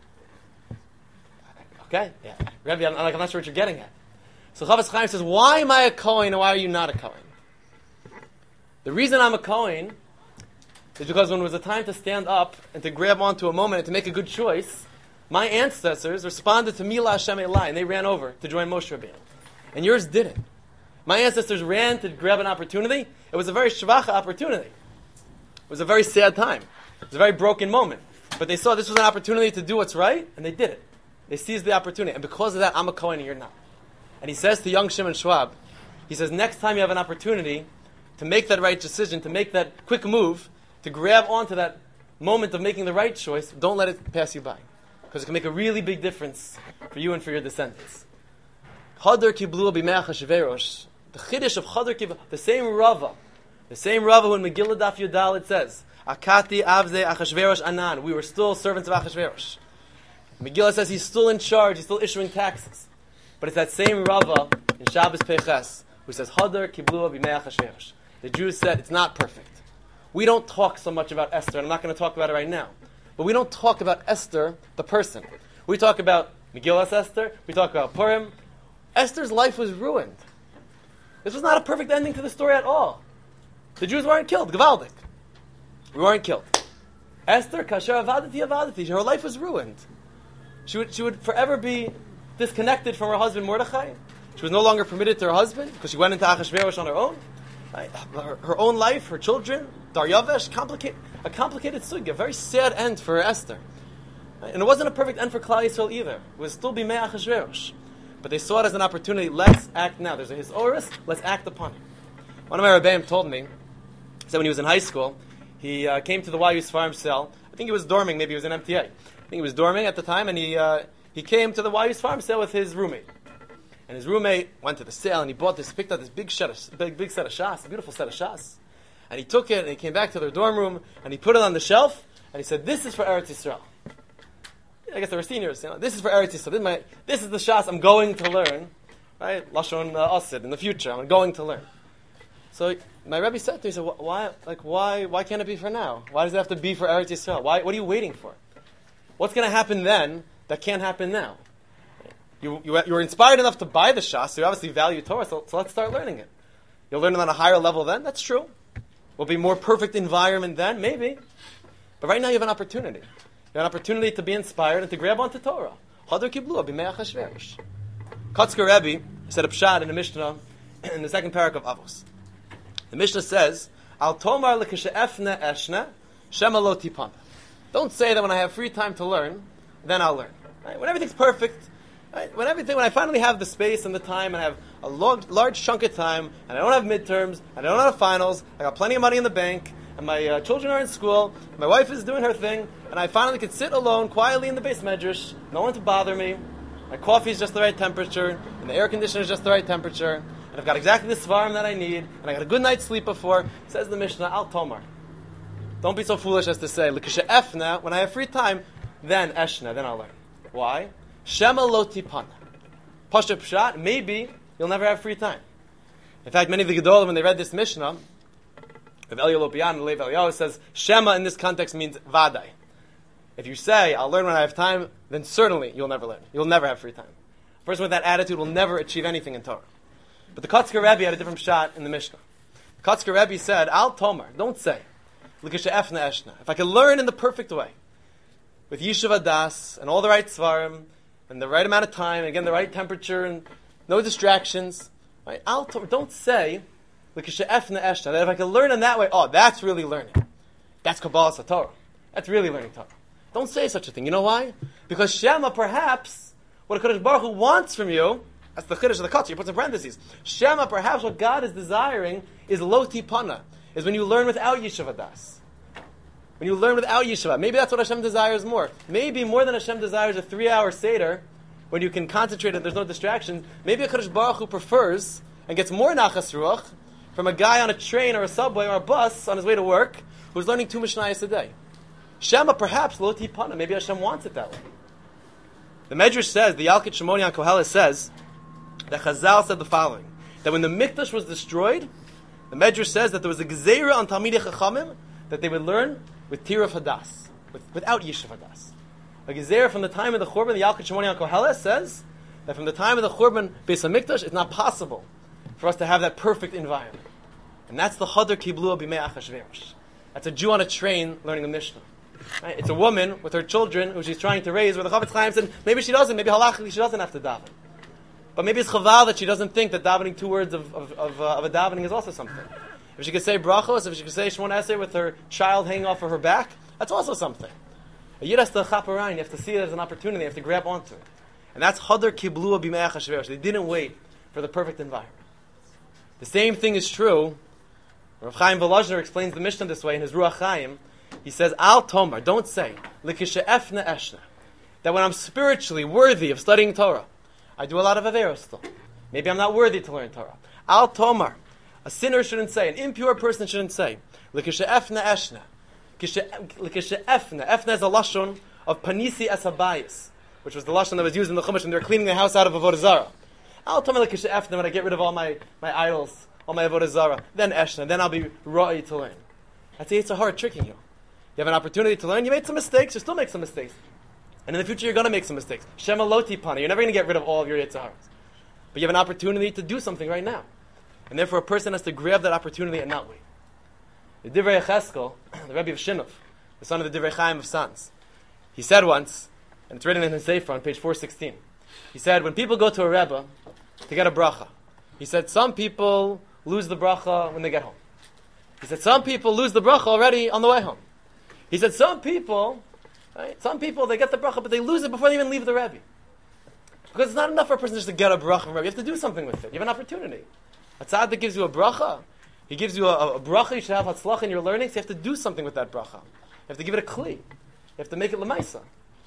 Okay? Yeah. Rebbe, I'm, I'm not sure what you're getting at. So Chavetz Chaim says, why am I a Kohen and why are you not a Kohen? The reason I'm a Kohen is because when it was a time to stand up and to grab onto a moment and to make a good choice, my ancestors responded to Mila Hashem Elai, and they ran over to join Moshe Rabbeinu. And yours didn't. My ancestors ran to grab an opportunity. It was a very shvacha opportunity. It was a very sad time. It was a very broken moment. But they saw this was an opportunity to do what's right, and they did it. They seized the opportunity. And because of that, I'm a Kohen and you're not. And he says to young Shimon Schwab, he says, next time you have an opportunity to make that right decision, to make that quick move, to grab onto that moment of making the right choice, don't let it pass you by. Because it can make a really big difference for you and for your descendants. Hadar Kiblu B'mei Achashverosh. The Chiddush of Hadar Kiblu, the same Rava, the same Rava who in Megillah Daf Yudal it says, Akati Avze Achashverosh Anan. We were still servants of Achashverosh. Megillah says he's still in charge, he's still issuing taxes. But it's that same Rava in Shabbos Peches who says, Hadar Kiblu B'mei Achashverosh. The Jews said it's not perfect. We don't talk so much about Esther, and I'm not going to talk about it right now. But we don't talk about Esther, the person. We talk about Megillas Esther, we talk about Purim. Esther's life was ruined. This was not a perfect ending to the story at all. The Jews weren't killed, Gavaldik. We weren't killed. Esther, Kasher Avadati Avadati, her life was ruined. She would, she would forever be disconnected from her husband Mordechai. She was no longer permitted to her husband because she went into Achashverosh on her own. Right? Her, her own life, her children, Daryavesh, complicate, a complicated sugya, a very sad end for Esther. Right? And it wasn't a perfect end for Klal Yisrael either. It was still Bimei Achashverosh. But they saw it as an opportunity. Let's act now. There's a Hisaurus. Let's act upon it. One of my Rebbeim told me, he said when he was in high school, he uh, came to the Y U Sfarim cell. I think he was dorming, maybe he was in M T A. think he was dorming at the time, and he uh, he came to the Wayus farm sale with his roommate. And his roommate went to the sale, and he bought this, picked up this big set of, big, big set of shas, a beautiful set of shas. And he took it, and he came back to their dorm room, and he put it on the shelf, and he said, "This is for Eretz Yisrael." I guess they were seniors. You know, this is for Eretz Yisrael. This is, my, this is the shas I'm going to learn, right? Lashon uh, Asid in the future. I'm going to learn. So my Rebbe said to me, he said, "Why, like, why, why can't it be for now? Why does it have to be for Eretz Yisrael? Why, what are you waiting for? What's going to happen then that can't happen now? You, you, you were inspired enough to buy the shas, so you obviously value Torah, so, so let's start learning it. You'll learn it on a higher level then, that's true. Will be more perfect environment then, maybe. But right now you have an opportunity. You have an opportunity to be inspired and to grab onto Torah. Hadar kiblu b'mei Achashverosh." Kotzker Rebbe said a pshat in the Mishnah, in the second parak of Avos. The Mishnah says, "Al tomar l'kishe'efne eshne, shema lo tipana." Don't say that when I have free time to learn, then I'll learn. Right? When everything's perfect, right? when everything, when I finally have the space and the time, and I have a large, large chunk of time, and I don't have midterms, and I don't have finals, I got plenty of money in the bank, and my uh, children are in school, my wife is doing her thing, and I finally can sit alone, quietly in the base medrash, no one to bother me, my coffee is just the right temperature, and the air conditioner is just the right temperature, and I've got exactly the svarim that I need, and I got a good night's sleep before. Says the Mishnah, Al Tomar. Don't be so foolish as to say, L'kishe efna, when I have free time, then eshna, then I'll learn. Why? Shema lo tipana. Pasha pshat, maybe you'll never have free time. In fact, many of the Gedolim, when they read this Mishnah, of Eliyahu Lopian and Lev Eliyahu, says, Shema in this context means vadai. If you say, I'll learn when I have time, then certainly you'll never learn. You'll never have free time. A person with that attitude will never achieve anything in Torah. But the Kotzker Rebbe had a different shot in the Mishnah. The Kotzker Rebbe said, Al Tomar, don't say, L'kishe efna eshna. If I can learn in the perfect way, with Yishuv Adas, and all the right svarim, and the right amount of time, and again, the right temperature, and no distractions, right? Al Tomar, don't say, L'kishe efna eshna, that if I can learn in that way, oh, that's really learning. That's Kabbalah Satorah. That's really learning Torah. Don't say such a thing. You know why? Because Shema, perhaps, what HaKadosh Baruch Hu wants from you, that's the Chiddush of the Kotzker, he puts in parentheses. Shema, perhaps what God is desiring is lo tipana, is when you learn without Yishuv Adas. When you learn without Yeshiva. Maybe that's what Hashem desires more. Maybe more than Hashem desires a three-hour Seder, when you can concentrate and there's no distractions. Maybe HaKadosh Baruch Hu prefers and gets more nachas ruach from a guy on a train or a subway or a bus on his way to work who's learning two Mishnayos a day. Shema, perhaps, lo tipana. Maybe Hashem wants it that way. The Medrash says, the Yalkut Shimoni on Koheles says, that Chazal said the following, that when the Mikdash was destroyed, the Medrash says that there was a Gezeira on Talmidei Chachamim that they would learn with Tirav Hadas, with, without Yishuv Hadas. A Gezeira from the time of the Churban, the Yalkut Shimoni on Koheles says that from the time of the Churban, Beis HaMikdash, it's not possible for us to have that perfect environment. And that's the Hadar Kiblu B'mei Achashverosh. That's a Jew on a train learning the Mishnah. Right? It's a woman with her children who she's trying to raise, where the Chavetz Chaim said, maybe she doesn't, maybe halachically she doesn't have to daven. But maybe it's chaval that she doesn't think that davening two words of, of, of, uh, of a davening is also something. If she could say brachos, if she could say Shmona Esrei with her child hanging off of her back, that's also something. A yid has to chaperein, you have to see it as an opportunity, you have to grab onto it. And that's Hadar Kiblua B'mei Achashverosh. They didn't wait for the perfect environment. The same thing is true. Rav Chaim Volozhner explains the Mishnah this way in his Ruach Chaim. He says, Al Tomar, don't say, L'kishe efna eshna, that when I'm spiritually worthy of studying Torah, I do a lot of averos still. Maybe I'm not worthy to learn Torah. Al Tomar, a sinner shouldn't say, an impure person shouldn't say, L'kishe efna eshna, L'kishe efna. Efna is a lashon of panisi es habayis, which was the lashon that was used in the Chumash when they were cleaning the house out of avodah zarah. I'll tell me like Efna when I get rid of all my, my idols, all my avodah zarah, then Eshna, then I'll be ra'i to learn. That's it's a hard tricking you. You have an opportunity to learn, you made some mistakes, you still make some mistakes. And in the future you're going to make some mistakes. Shema lo tipana, you're never going to get rid of all of your Yetzaharas. But you have an opportunity to do something right now. And therefore a person has to grab that opportunity and not wait. The Divrei Cheskel, the Rebbe of Shinnuf, the son of the Divrei Chaim of Sons, he said once, and it's written in his Sefer on page four sixteen, he said, when people go to a Rebbe to get a bracha, he said, some people lose the bracha when they get home. He said, some people lose the bracha already on the way home. He said, some people, right, some people, they get the bracha, but they lose it before they even leave the Rebbe. Because it's not enough for a person just to get a bracha from a Rebbe. You have to do something with it. You have an opportunity. A tzaddik gives you a bracha. He gives you a, a bracha. You should have hatzlach in your learning. So you have to do something with that bracha. You have to give it a kli. You have to make it lemaisa.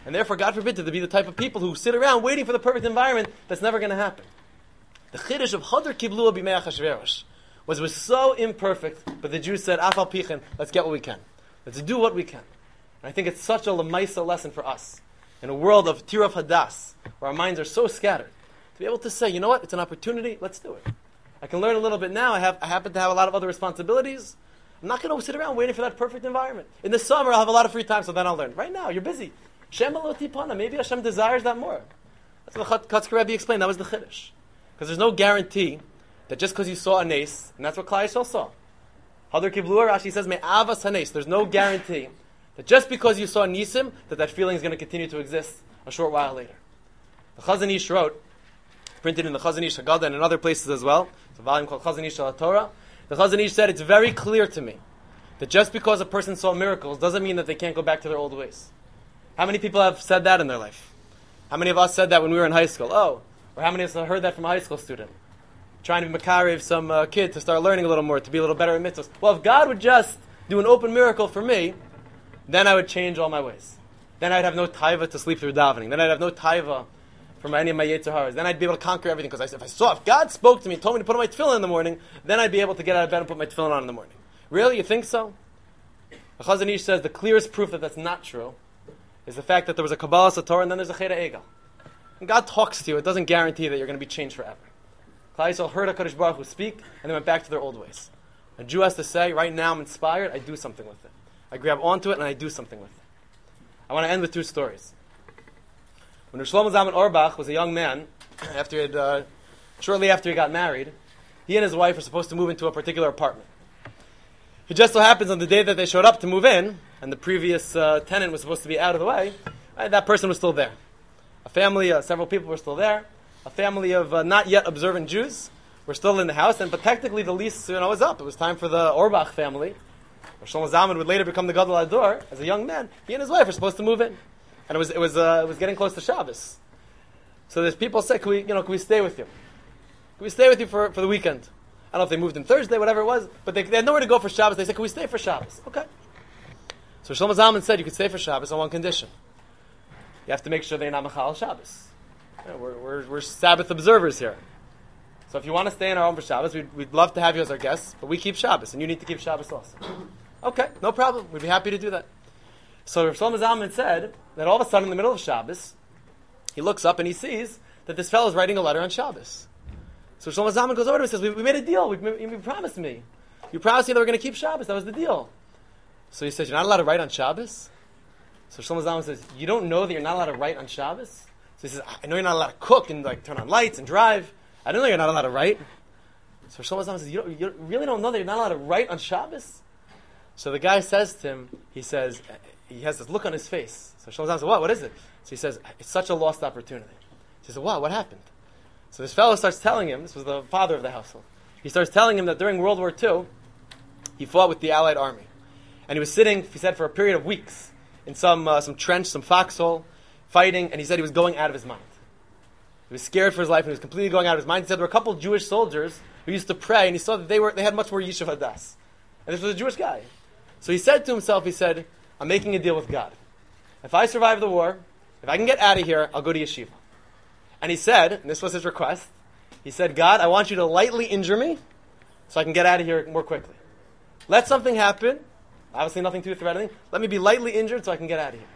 And therefore, God forbid to be the type of people who sit around waiting for the perfect environment that's never going to happen. The chiddush of Hadar Kiblua B'mei Achashverosh was it was so imperfect, but the Jews said, Afal Pichen, let's get what we can. Let's do what we can. And I think it's such a lemaisa lesson for us. In a world of Tiraf Hadas, where our minds are so scattered, to be able to say, you know what, it's an opportunity, let's do it. I can learn a little bit now. I have I happen to have a lot of other responsibilities. I'm not going to sit around waiting for that perfect environment. In the summer, I'll have a lot of free time, so then I'll learn. Right now, you're busy. Shem aloti pana. Maybe Hashem desires that more. That's what the Kotzker Rebbe explained. That was the chiddush. Because there's no guarantee that just because you saw a nace, and that's what Klal Yisrael saw. Hadar Kiblua, Rashi says, me'avas hanes. There's no guarantee that just because you saw nisim, that that feeling is going to continue to exist a short while later. The Chazon Ish wrote, printed in the Chazon Ish Haggadah and in other places as well, it's a volume called Chazon Ish Torah. The Chazon Ish said, it's very clear to me that just because a person saw miracles doesn't mean that they can't go back to their old ways. How many people have said that in their life? How many of us said that when we were in high school? Oh, or how many of us have heard that from a high school student? Trying to be makarev some uh, kid to start learning a little more, to be a little better at mitzvahs. Well, if God would just do an open miracle for me, then I would change all my ways. Then I'd have no taiva to sleep through davening. Then I'd have no taiva for any of my yetzer haras. Then I'd be able to conquer everything. Because if I saw, if God spoke to me and told me to put on my tefillin in the morning, then I'd be able to get out of bed and put my tefillin on in the morning. Really? You think so? The Chazon Ish says the clearest proof that that's not true is the fact that there was a Kabbalah Satorah and then there's a Cheda Egel. When God talks to you, it doesn't guarantee that you're going to be changed forever. Klal Yisrael heard HaKadosh Baruch Hu speak and they went back to their old ways. A Jew has to say, right now I'm inspired, I do something with it. I grab onto it and I do something with it. I want to end with two stories. When Rosh Shlomo Zalman Auerbach was a young man, after he had, uh, shortly after he got married, he and his wife were supposed to move into a particular apartment. It just so happens on the day that they showed up to move in, and the previous uh, tenant was supposed to be out of the way, right, that person was still there. A family, uh, several people were still there. A family of uh, not yet observant Jews were still in the house, and but technically the lease, you know, was up. It was time for the Auerbach family. Rosh Shlomo Zalman would later become the Gadol Hador. As a young man, he and his wife were supposed to move in, and it was it was uh, it was getting close to Shabbos. So there's people say, "Can we, you know, can we stay with you? Can we stay with you for, for the weekend?" I don't know if they moved in Thursday, whatever it was, but they, they had nowhere to go for Shabbos. They said, "Can we stay for Shabbos?" Okay. So Shlomo Zalman said, "You can stay for Shabbos on one condition: you have to make sure they're not machal Shabbos. You know, we're, we're we're Sabbath observers here. So if you want to stay in our home for Shabbos, we'd, we'd love to have you as our guests, but we keep Shabbos, and you need to keep Shabbos also." Okay, no problem. We'd be happy to do that. So Shlomo Zalman said that all of a sudden, in the middle of Shabbos, he looks up and he sees that this fellow is writing a letter on Shabbos. So Shlomo Zalman goes over to him and says, we, we made a deal. We, we, you promised me. You promised me that we're going to keep Shabbos. That was the deal. So he says, you're not allowed to write on Shabbos? So Shlomo Zalman says, you don't know that you're not allowed to write on Shabbos? So he says, I know you're not allowed to cook and like turn on lights and drive. I don't know you're not allowed to write. So Shlomo Zalman says, you, don't, you really don't know that you're not allowed to write on Shabbos? So the guy says to him, he says, he has this look on his face. So Shlomo Zalman says, what? What is it? So he says, it's such a lost opportunity. He says, wow, what happened? So this fellow starts telling him, this was the father of the household, he starts telling him that during World War Two, he fought with the Allied Army. And he was sitting, he said, for a period of weeks in some uh, some trench, some foxhole, fighting, and he said he was going out of his mind. He was scared for his life, and he was completely going out of his mind. He said there were a couple of Jewish soldiers who used to pray, and he saw that they were they had much more Yishuv Hadas. And this was a Jewish guy. So he said to himself, he said, I'm making a deal with God. If I survive the war, if I can get out of here, I'll go to yeshiva. And he said, and this was his request, he said, God, I want you to lightly injure me so I can get out of here more quickly. Let something happen, obviously nothing too threatening, let me be lightly injured so I can get out of here.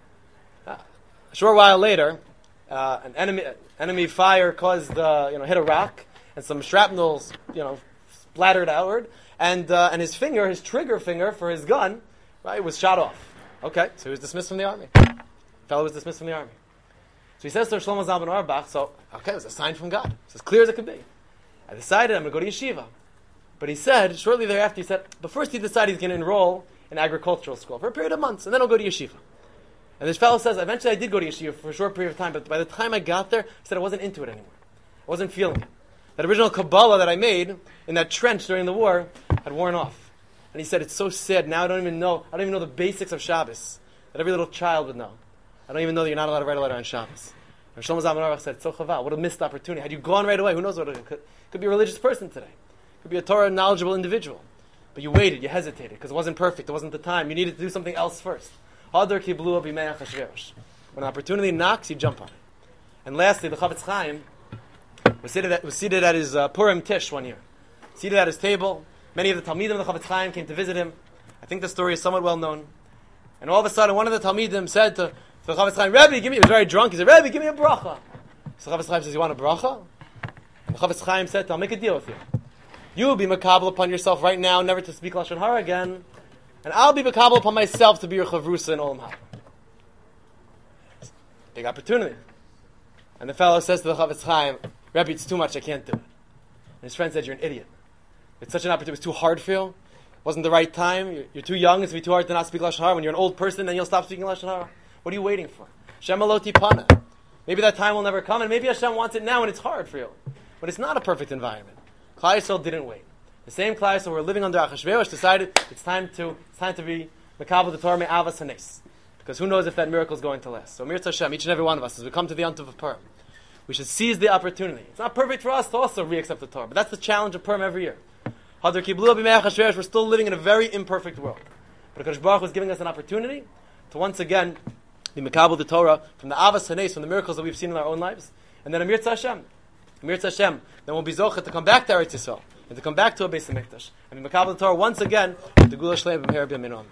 Uh, a short while later, uh, an enemy enemy fire caused, uh, you know, hit a rock, and some shrapnels, you know, splattered outward, and uh, and his finger, his trigger finger for his gun, right, was shot off. Okay, so he was dismissed from the army. The fellow was dismissed from the army. So he says to Shlomo Zalman Auerbach, so, okay, it was a sign from God. It's as clear as it could be. I decided I'm going to go to yeshiva. But he said, shortly thereafter, he said, but first he decided he's going to enroll in agricultural school for a period of months, and then I'll go to yeshiva. And this fellow says, eventually I did go to yeshiva for a short period of time, but by the time I got there, he said I wasn't into it anymore. I wasn't feeling it. That original Kabbalah that I made in that trench during the war had worn off. And he said, it's so sad, now I don't even know, I don't even know the basics of Shabbos, that every little child would know. I don't even know that you're not allowed to write a letter on Shabbos. And Shlomo Zalman Auerbach said, so chaval, what a missed opportunity. Had you gone right away, who knows what it could, could be a religious person today. Could be a Torah knowledgeable individual. But you waited, you hesitated, because it wasn't perfect, it wasn't the time. You needed to do something else first. Hadar kiblua b'mei achashverosh. When an opportunity knocks, you jump on it. And lastly, the Chavetz Chaim was seated at, was seated at his uh, Purim Tish one year. Seated at his table. Many of the Talmidim of the Chavetz Chaim came to visit him. I think the story is somewhat well known. And all of a sudden, one of the Talmidim said to, to the Chavetz Chaim, Rebbe, give me, he was very drunk, he said, Rebbe, give me a bracha. So the Chavetz Chaim says, you want a bracha? And the Chavetz Chaim said, I'll make a deal with you. You will be makabel upon yourself right now, never to speak Lashon Hara again, and I'll be makabel upon myself to be your chavrusa in Olam Haba. Big opportunity. And the fellow says to the Chavetz Chaim, Rebbe, it's too much, I can't do it. And his friend said, you're an idiot. It's such an opportunity, it was too hard for you. It wasn't the right time. You're, you're too young, it's going to be too hard to not speak Lashon Hara. When you're an old person, then you'll stop speaking Lashon Hara. What are you waiting for? Shema lo tipana. Maybe that time will never come, and maybe Hashem wants it now when it's hard for you. But it's not a perfect environment. Klal Yisrael didn't wait. The same Klal Yisrael who were living under Achashverosh decided it's time to it's time to be Mekabel the Torah Me'avas Hanes. Because who knows if that miracle is going to last. So Mirza Hashem, each and every one of us, as we come to the Yom Tov of Purim, we should seize the opportunity. It's not perfect for us to also re-accept the Torah, but that's the challenge of Purim every year. Hadar Kiblu B'mei Achashverosh, we're still living in a very imperfect world. But HaKadosh Baruch Hu is giving us an opportunity to once again be Mekabel the Torah from the Avas Hanes, from the miracles that we've seen in our own lives. And then Amir Hashem, Amir Hashem, then we'll be Zocha to come back to Eretz Yisrael and to come back to a Beis HaMikdash and be Mekabel the Torah once again with the Gula Shleim B'mei B'mei.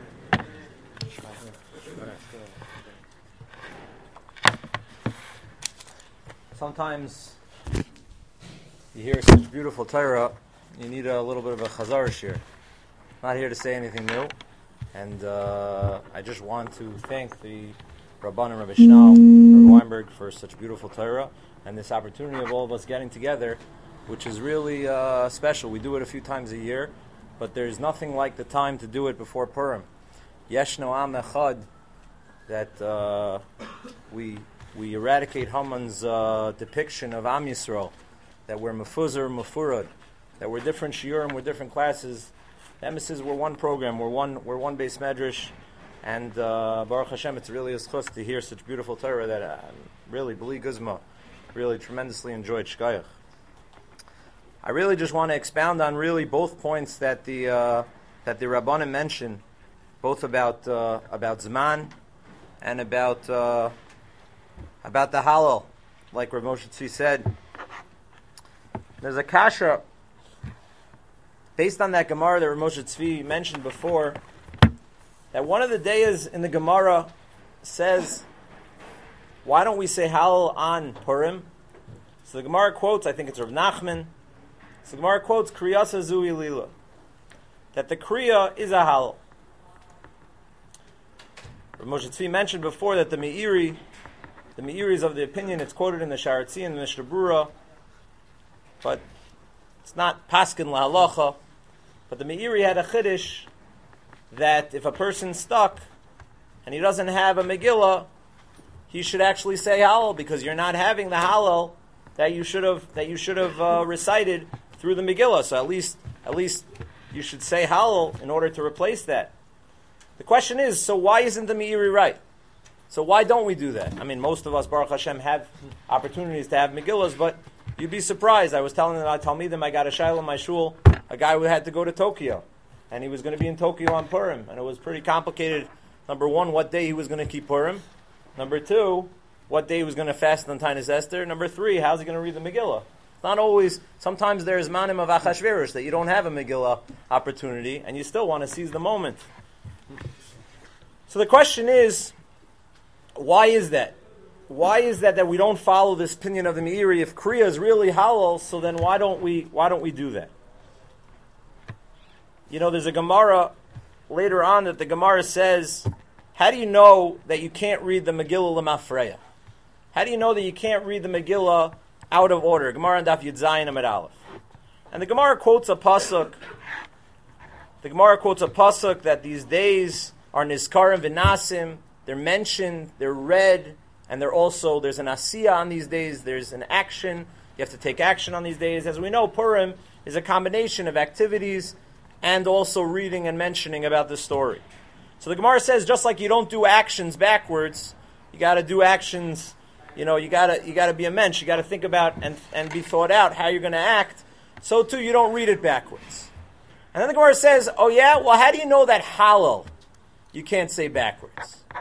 Sometimes you hear such beautiful Torah, you need a little bit of a chazar shir. Not here to say anything new, and uh, I just want to thank the Rabban and Rabbi Schnau, Rabbi Weinberg, for such beautiful Torah and this opportunity of all of us getting together, which is really uh, special. We do it a few times a year, but there's nothing like the time to do it before Purim. Yeshno Am Echad, that uh, we we eradicate Haman's uh, depiction of Am Yisrael, that we're mefuzar, mefurad, that we're different shiurim, we're different classes. The emphasis, we're one program, we're one, we're one base medrash, and uh, Baruch Hashem, it's really a schus to hear such beautiful Torah that uh, really, B'li Guzma, really tremendously enjoyed Shkayach. I really just want to expound on really both points that the uh, that the Rabbanim mentioned, both about uh, about Zman and about uh, about the Hallel, like Rav Moshe Tzvi said. There's a kasha based on that Gemara that Rav Moshe Tzvi mentioned before, that one of the days in the Gemara says, why don't we say Hallel on Purim? So the Gemara quotes, I think it's Rav Nachman, so the Gemara quotes Kriyasa Zui Lila, that the Kriya is a Hallel. Rav Moshe Tzvi mentioned before that the Meiri, the Meiri is of the opinion, it's quoted in the Sharatzi and the Mishnah Brura, but it's not Paskin LaHalacha. But the Meiri had a chiddush that if a person's stuck and he doesn't have a Megillah, he should actually say Hallel, because you're not having the Hallel that you should have that you should have uh, recited through the Megillah. So at least at least you should say Hallel in order to replace that. The question is, so why isn't the Meiri right? So why don't we do that? I mean, most of us, Baruch Hashem, have opportunities to have Megillahs, but you'd be surprised. I was telling them, I tell me them, I got a shayla in my shul, a guy who had to go to Tokyo, and he was going to be in Tokyo on Purim, and it was pretty complicated. Number one, what day he was going to keep Purim. Number two, what day he was going to fast on Tainus Esther. Number three, how's he going to read the Megillah? It's not always, sometimes there's manim of Achashverosh, that you don't have a Megillah opportunity, and you still want to seize the moment. So the question is, why is that? Why is that that we don't follow this opinion of the Meiri? If Kriya is really Hallel, so then why don't we why don't we do that? You know, there's a Gemara later on that the Gemara says, how do you know that you can't read the Megillah L'Mafreya? How do you know that you can't read the Megillah out of order? Gemara and Daf Yud Zayin Amud Aleph. And the Gemara quotes a pasuk. The Gemara quotes a pasuk that these days are Nizkarim V'Nasim. They're mentioned, they're read, and they're also, there's an asiyah on these days, there's an action, you have to take action on these days. As we know, Purim is a combination of activities and also reading and mentioning about the story. So the Gemara says, just like you don't do actions backwards, you got to do actions, you know, you got to you got to be a mensch, you got to think about and, and be thought out how you're going to act, so too you don't read it backwards. And then the Gemara says, oh yeah, well how do you know that Hallel you can't say backwards?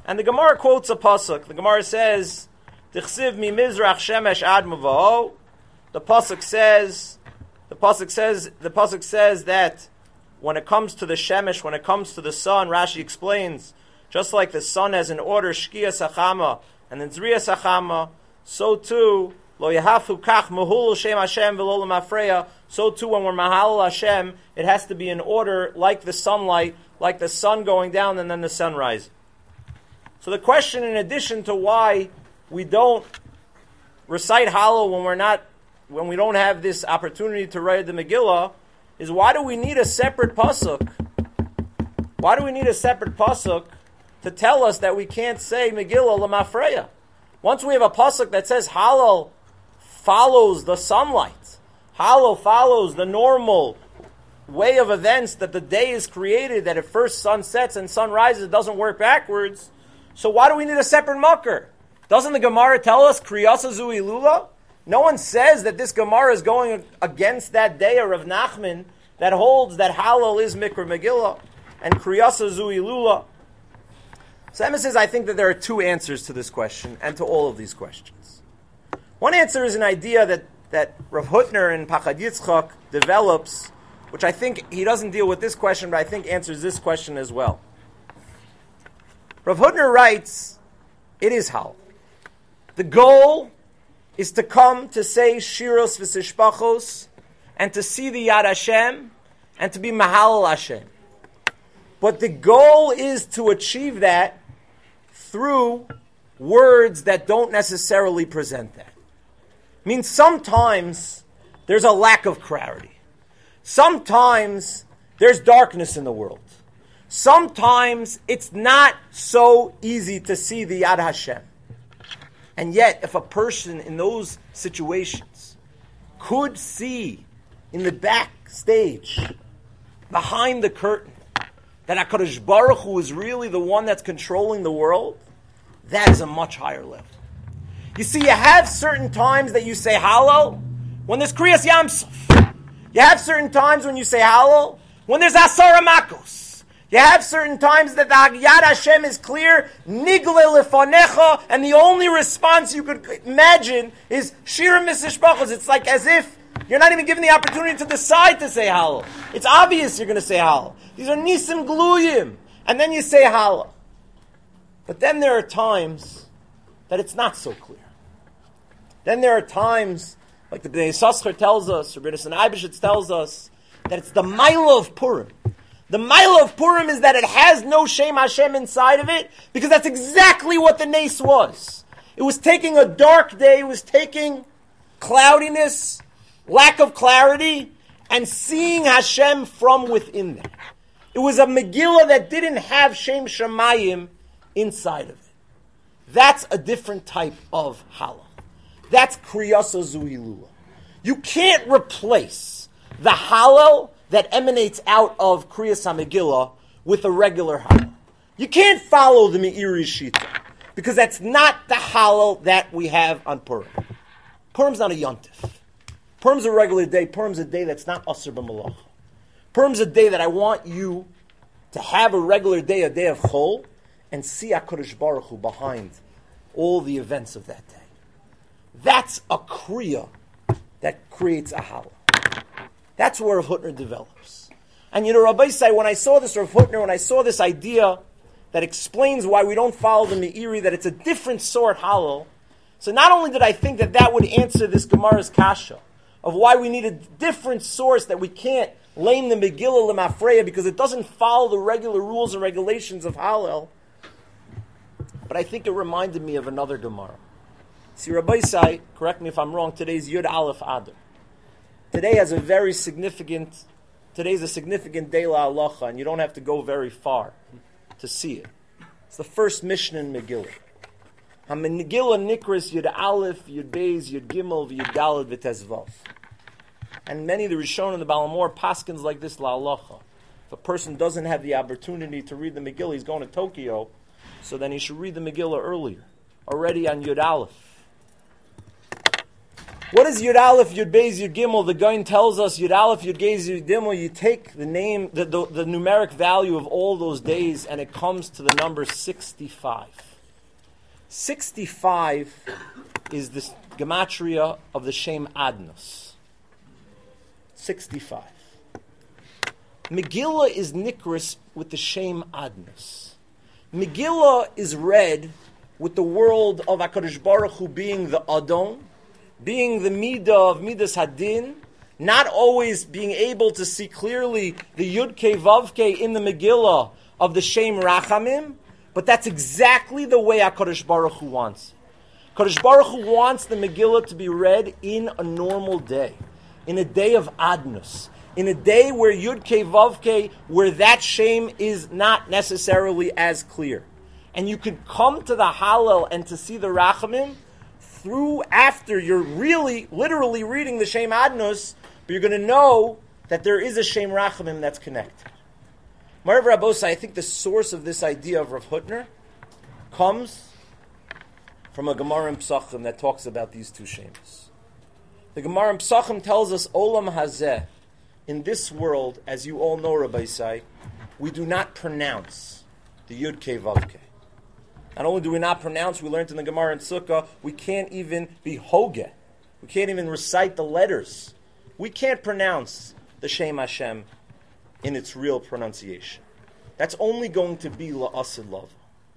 And the Gemara quotes a pasuk. The Gemara says, "Tichsiv mi mizrach shemesh ad mavaho." The pasuk says, the pasuk says, the pasuk says that when it comes to the shemesh, when it comes to the sun, Rashi explains, just like the sun has an order, shkia sachama and then zriya sachama, so too lo yahafu kach mahul shem Hashem v'lo lemafreya. So too, when we're mahal Hashem, it has to be in order, like the sunlight, like the sun going down and then the sun rising. So the question, in addition to why we don't recite Hallel when we're not, when we don't have this opportunity to write the Megillah, is why do we need a separate pasuk? Why do we need a separate pasuk to tell us that we can't say Megillah Lamafreya? Once we have a pasuk that says Hallel follows the sunlight, Hallel follows the normal way of events that the day is created, that at first sun sets and sun rises, it doesn't work backwards. So why do we need a separate mucker? Doesn't the Gemara tell us Kriyasa Zui Lula? No one says that this Gemara is going against that day of Rav Nachman that holds that Hallel is Mikra Megillah and Kriyasa Zui Lula. So Emma says, I think that there are two answers to this question and to all of these questions. One answer is an idea that, that Rav Hutner in Pachad Yitzchak develops, which I think he doesn't deal with this question, but I think answers this question as well. Rav Hutner writes, it is Hallel. The goal is to come to say Shiros v'Sishpachos and to see the Yad Hashem and to be Mahal Hashem. But the goal is to achieve that through words that don't necessarily present that. I mean, sometimes there's a lack of clarity. Sometimes there's darkness in the world. Sometimes it's not so easy to see the Yad Hashem. And yet, if a person in those situations could see in the backstage, behind the curtain, that HaKadosh Baruch Hu is really the one that's controlling the world, that is a much higher level. You see, you have certain times that you say Hallel when there's Kriyas Yamsuf. You have certain times when you say Hallel when there's Asara Makos. You have certain times that the Yad Hashem is clear, Nigle Lefanecha, and the only response you could imagine is Shir Misishpachos. It's like as if you're not even given the opportunity to decide to say Hallel. It's obvious you're going to say Hallel. These are Nisim Gluyim. And then you say Hallel. But then there are times that it's not so clear. Then there are times, like the Bnei Yissaschar tells us, or Bnei Eibishitz tells us, that it's the Maila of Purim. The Maila of Purim is that it has no Shem Hashem inside of it, because that's exactly what the Nes was. It was taking a dark day, it was taking cloudiness, lack of clarity, and seeing Hashem from within that. It was a Megillah that didn't have Shem Shemayim inside of it. That's a different type of Hallel. That's Kriyasa Zui Lula. You can't replace the Hallel that emanates out of Kriyas HaMegillah with a regular Hallel. You can't follow the Meiri Shita, because that's not the Hallel that we have on Purim. Purim's not a Yontif. Purim's a regular day. Purim's a day that's not Asr B'Malach. Purim's a day that I want you to have a regular day, a day of Chol, and see HaKadosh Baruch Hu behind all the events of that day. That's a Kriya that creates a Hallel. That's where Rav Hutner develops. And you know, Rabbi say, when I saw this Rav Hutner, when I saw this idea that explains why we don't follow the Meiri, that it's a different sort Hallel, so not only did I think that that would answer this Gemara's kasha, of why we need a different source, that we can't lame the Megillah Lemafreya because it doesn't follow the regular rules and regulations of Hallel, but I think it reminded me of another Gemara. See, Rabbi Sai, correct me if I'm wrong, today's Yud Aleph Adar. Today has a very significant, today's a significant day la'alacha, and you don't have to go very far to see it. It's the first Mishnah in Megillah. Ha-Megillah Nikras Yud Aleph, Yud Beis, Yud Gimel, Yud Daled, V'Tezvav. And many of the Rishon and the Balamor paskins like this la'alacha. If a person doesn't have the opportunity to read the Megillah, he's going to Tokyo, so then he should read the Megillah earlier, already on Yud Aleph. What is Yud Aleph, Yud Beis, Yud Gimel? The Gaon tells us Yud Aleph, Yud Beis, Yud Gimel. You take the name, the, the, the numeric value of all those days, and it comes to the number sixty-five. sixty-five is the gematria of the Shem Adnos. sixty-five. Megillah is Nikris with the Shem Adnos. Megillah is read with the world of HaKadosh Baruch Hu being the Adon, being the Midah of Midas Hadin, not always being able to see clearly the Yud Kei Vav Kei in the Megillah of the Shem Rachamim, but that's exactly the way HaKadosh Baruch Hu wants. HaKadosh Baruch Hu wants the Megillah to be read in a normal day, in a day of Adnus, in a day where Yud Kei Vav Kei, where that Shem is not necessarily as clear. And you can come to the Hallel and to see the Rachamim through after you're really, literally reading the Shem Adnus, but you're going to know that there is a Shem Rachamim that's connected. Marav Rabbosai, I think the source of this idea of Rav Hutner comes from a Gemara in Psachim that talks about these two Shems. The Gemara in Psachim tells us, Olam Hazeh, in this world, as you all know, Rabbi Isai, we do not pronounce the Yud Kei Vav Kei. Not only do we not pronounce, we learned in the Gemara in Sukkah, we can't even be hoge. We can't even recite the letters. We can't pronounce the Shem Hashem in its real pronunciation. That's only going to be la'asid lava.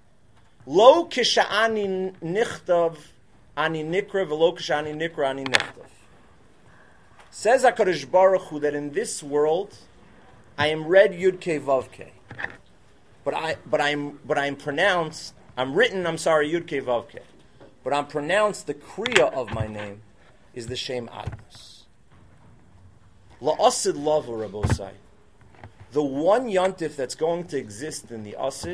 Lo kisha'ani nichtav ani nikra v'lo kisha'ani nikra ani nichtav. Says HaKadosh Baruch Hu that in this world, I am read Yud Kei Vav Kei. But I, but I'm, but I'm pronounced, I'm written, I'm sorry, Yud Kei Vav Kei. But I'm pronounced, the Kriya of my name is the Shem Adnos. La'asid lava, Rabbosai. The one yontif that's going to exist in the Asid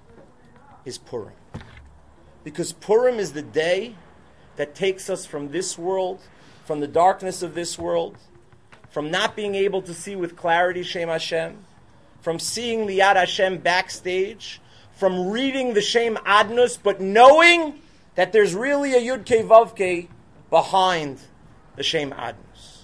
is Purim. Because Purim is the day that takes us from this world, from the darkness of this world, from not being able to see with clarity Shem Hashem, from seeing the Yad Hashem backstage, from reading the Shem Adnus, but knowing that there's really a Yud Kei Vav Kei behind the Shem Adnus.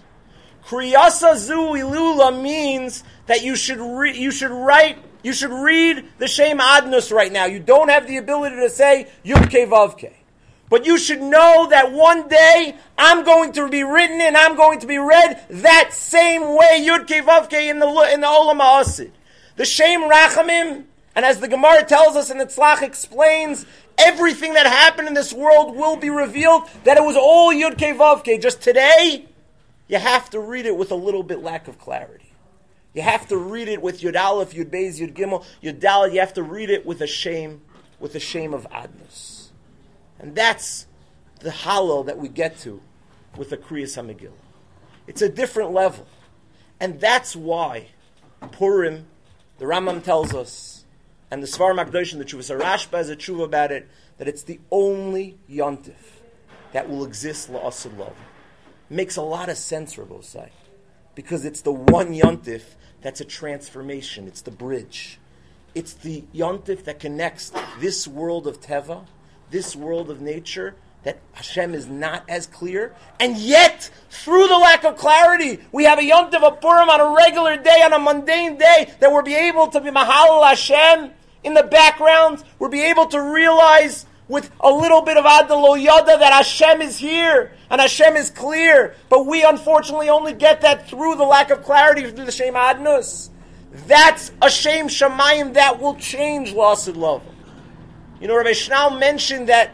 Kriyasa Zu Ilula means that you should re- you should write, you should read the Shem Adnus right now. You don't have the ability to say Yud Kei Vav Kei. But you should know that one day I'm going to be written and I'm going to be read that same way Yud Kei Vav Kei in the in the Olam HaAsid. The Shem Rachamim, and as the Gemara tells us and the Tzlach explains, everything that happened in this world will be revealed, that it was all Yud Kei Vav Kei. Just today, you have to read it with a little bit lack of clarity. You have to read it with Yud Aleph, Yud Beis, Yud Gimel, Yud Dalet. You have to read it with a shame, with a shame of Adnus. And that's the Hallel that we get to with the Kriyas HaMegillah. It's a different level. And that's why Purim, the Rambam tells us, and the Svar Makdosh and the Chuvas HaRashba has a tshuva about it, that it's the only yontif that will exist la'asud lava. It makes a lot of sense, Rabbosai, because it's the one yontif that's a transformation. It's the bridge. It's the yontif that connects this world of Teva, this world of nature, that Hashem is not as clear, and yet, through the lack of clarity, we have a Yom Tov of Purim on a regular day, on a mundane day, that we'll be able to be Mahalal Hashem in the background. We'll be able to realize with a little bit of Adalo Yada that Hashem is here, and Hashem is clear, but we unfortunately only get that through the lack of clarity, through the Shem Adnus. That's a Shem Shamayim that will change La'asid Lava. You know, Rabbi Schnau mentioned that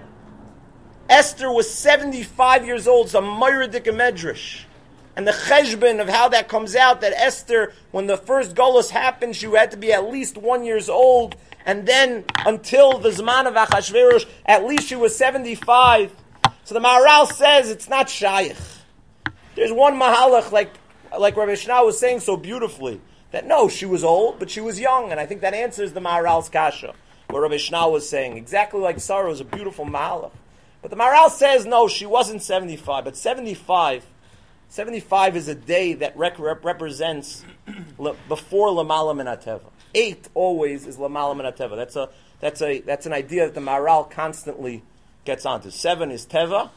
Esther was seventy-five years old, so Moiradik Medrash. And the cheshbon of how that comes out, that Esther, when the first Golus happened, she had to be at least one years old, and then until the Zman of Achashverosh, at least she was seventy-five. So the Maharal says it's not Shaykh. There's one Mahalach, like, like Rabbi Schnau was saying so beautifully, that no, she was old, but she was young, and I think that answers the Maharal's kasha. What Rabbi Schnau was saying, exactly like Sarah was a beautiful Mahalach. But the Maharal says, no, she wasn't seventy-five. But seventy-five, seventy-five is a day that rec- rep- represents le- before Lamala Min HaTeva. Eight always is Lamala Min HaTeva. That's a that's a that's an idea that the Maharal constantly gets onto. Seven is Teva,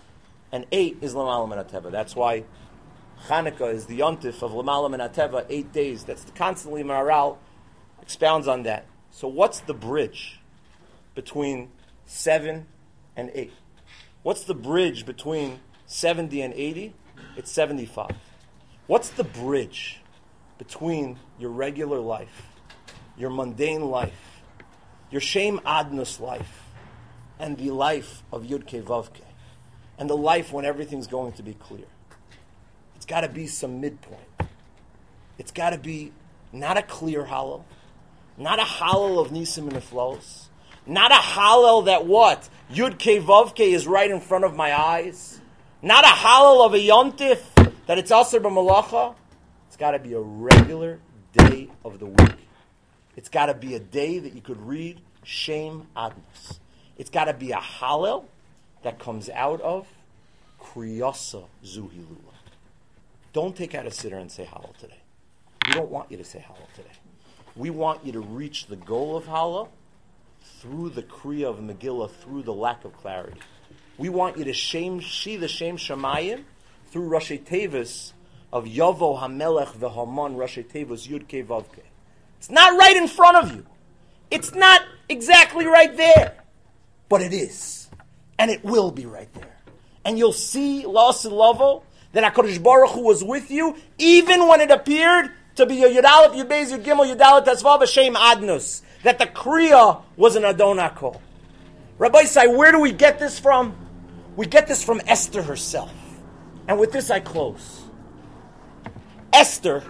and eight is L'malam Min HaTeva. That's why Chanukah is the yontif of L'malam Min HaTeva, eight days. That's constantly Maharal expounds on that. So what's the bridge between seven and eight? What's the bridge between seventy and eighty? It's seventy-five. What's the bridge between your regular life, your mundane life, your Shem Adnus life, and the life of Yud-Kei Vav-Kei, and the life when everything's going to be clear? It's got to be some midpoint. It's got to be not a clear hollow, not a hollow of Nisim and Niflos, not a hollow that what? Yud-Kei Vav-Kei is right in front of my eyes, not a hollow of a yontif that it's Asr B'Malacha. It's got to be a regular day of the week. It's got to be a day that you could read Shem Adnus. It's got to be a Hallel that comes out of Kriyasa Zuhilula. Don't take out a siddur and say Hallel today. We don't want you to say Hallel today. We want you to reach the goal of Hallel through the Kriya of Megillah, through the lack of clarity. We want you to shame, see the Shem Shamayim through Rashi Tevis of Yavo HaMelech v'Haman Rashi Tevis Yud-Kei Vav-Kei. It's not right in front of you. It's not exactly right there. But it is. And it will be right there. And you'll see, Las Lavo, that HaKadosh Baruch Hu was with you, even when it appeared to be a Yud Aleph, Yud Beis, Yud Gimel, Yud Aleph, Tesvav, Shem Adnus. That the Kriya was an Adon HaKol. Rabbi Isai, where do we get this from? We get this from Esther herself. And with this I close. Esther,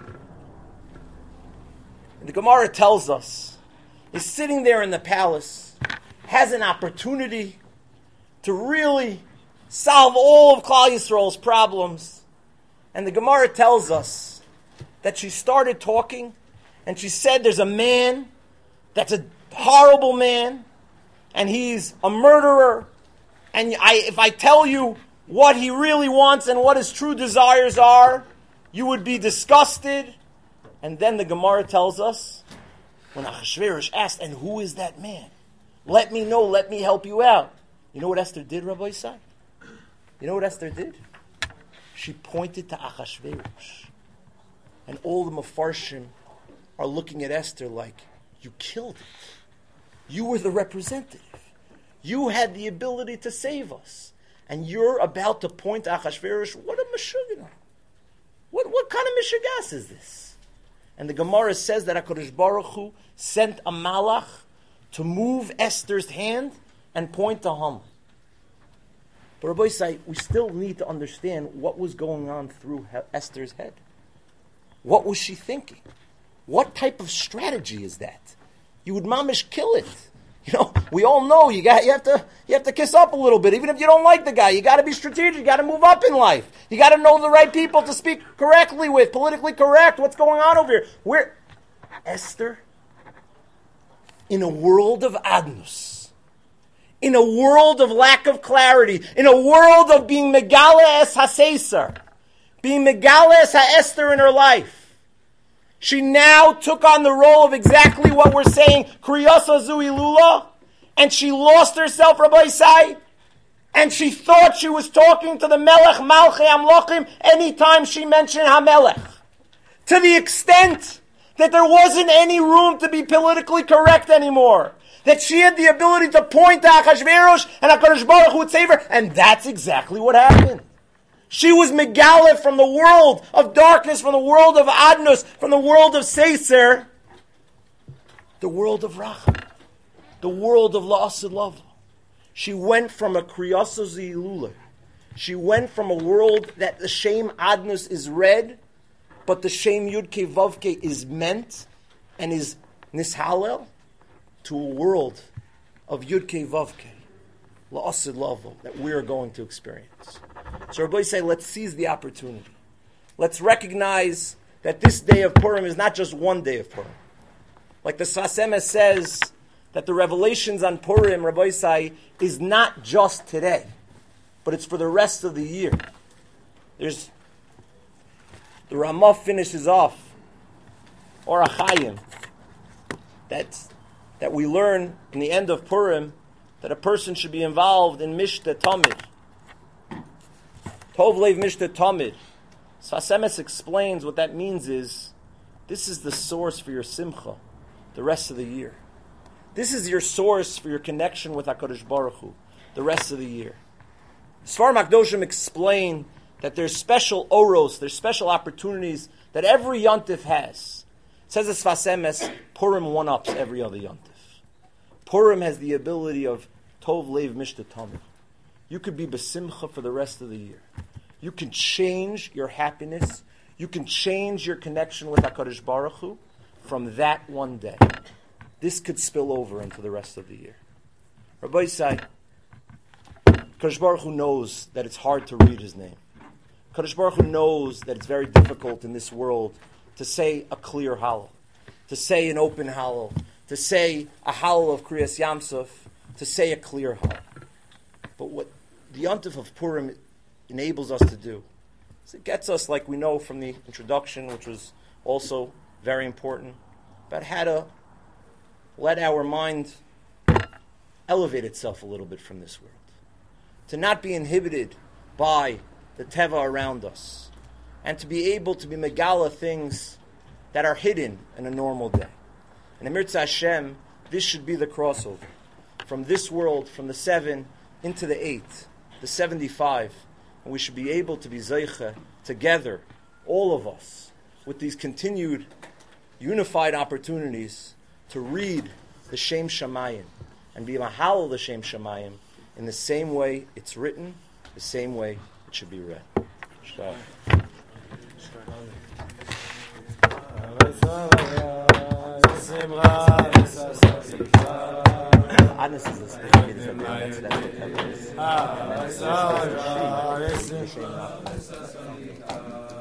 the Gemara tells us, is sitting there in the palace, has an opportunity to really solve all of Klal Yisrael's problems. And the Gemara tells us that she started talking, and she said there's a man that's a horrible man, and he's a murderer, and I, if I tell you what he really wants and what his true desires are, you would be disgusted. And then the Gemara tells us, when Achashverosh asked, and who is that man? Let me know, let me help you out. You know what Esther did, Rabbi Isai? You know what Esther did? She pointed to Achashverosh. And all the Mefarshim are looking at Esther like, you killed it. You were the representative. You had the ability to save us. And you're about to point to Achashverosh. What a meshugah. What, what kind of mishagas is this? And the Gemara says that HaKadosh Baruch Hu sent a malach to move Esther's hand and point to Haman. But Rabbi Isai, we still need to understand what was going on through Esther's head. What was she thinking? What type of strategy is that? You would mamish kill it. You know, we all know you got you have to you have to kiss up a little bit, even if you don't like the guy. You got to be strategic. You got to move up in life. You got to know the right people to speak correctly with, politically correct. What's going on over here? Where Esther, in a world of adnus, in a world of lack of clarity, in a world of being megala es haseser, being megala es haEsther in her life, she now took on the role of exactly what we're saying, Kriyasa Zui Lula, and she lost herself, Rabbi Isai, and she thought she was talking to the Melech Malchei Amlochim anytime she mentioned HaMelech. To the extent that there wasn't any room to be politically correct anymore. That she had the ability to point to Achashverosh and HaKadosh Baruch Hu would save her, and that's exactly what happened. She was megaleh from the world of darkness, from the world of adnus, from the world of seiser, the world of racham, the world of la'asid lava. She went from a kriyasa zilula. She went from a world that the shem adnus is read, but the shem yud-kei vav-kei is meant and is nishalel, to a world of yud-kei vav-kei, la'asid lava, that we are going to experience. So Rabbi say, let's seize the opportunity. Let's recognize that this day of Purim is not just one day of Purim. Like the Sfas Emes says, that the revelations on Purim, Rabbi say, is not just today, but it's for the rest of the year. There's, the Ramah finishes off, or Achayim, that, that we learn in the end of Purim, that a person should be involved in Mishta Tamid. Tov Leiv Mishta Tamid. Sfas Emes explains what that means is, this is the source for your simcha the rest of the year. This is your source for your connection with HaKadosh Baruch Hu the rest of the year. Sfarim HaKadoshim explain that there's special oros, there's special opportunities that every yontif has. It says as Sfas Emes, Purim one-ups every other yontif. Purim has the ability of Tov Leiv Mishta Tamid. You could be besimcha for the rest of the year. You can change your happiness. You can change your connection with HaKadosh Baruch Hu from that one day. This could spill over into the rest of the year. Rabbi Yisai, HaKadosh Baruch Hu knows that it's hard to read His name. HaKadosh Baruch Hu knows that it's very difficult in this world to say a clear halal, to say an open halal, to say a halal of Kriyas Yamsuf, to say a clear halal. But what the Yontif of Purim enables us to do is it gets us, like we know from the introduction, which was also very important, about how to let our mind elevate itself a little bit from this world. To not be inhibited by the teva around us. And to be able to be megala things that are hidden in a normal day. And in Mirza Hashem, this should be the crossover. From this world, from the seven into the eight, the seventy-five. And we should be able to be zeicha together, all of us, with these continued unified opportunities to read the Shem Shamayim and be mahal the Shem Shamayim in the same way it's written, the same way it should be read. Shkar. Honest is this. That's the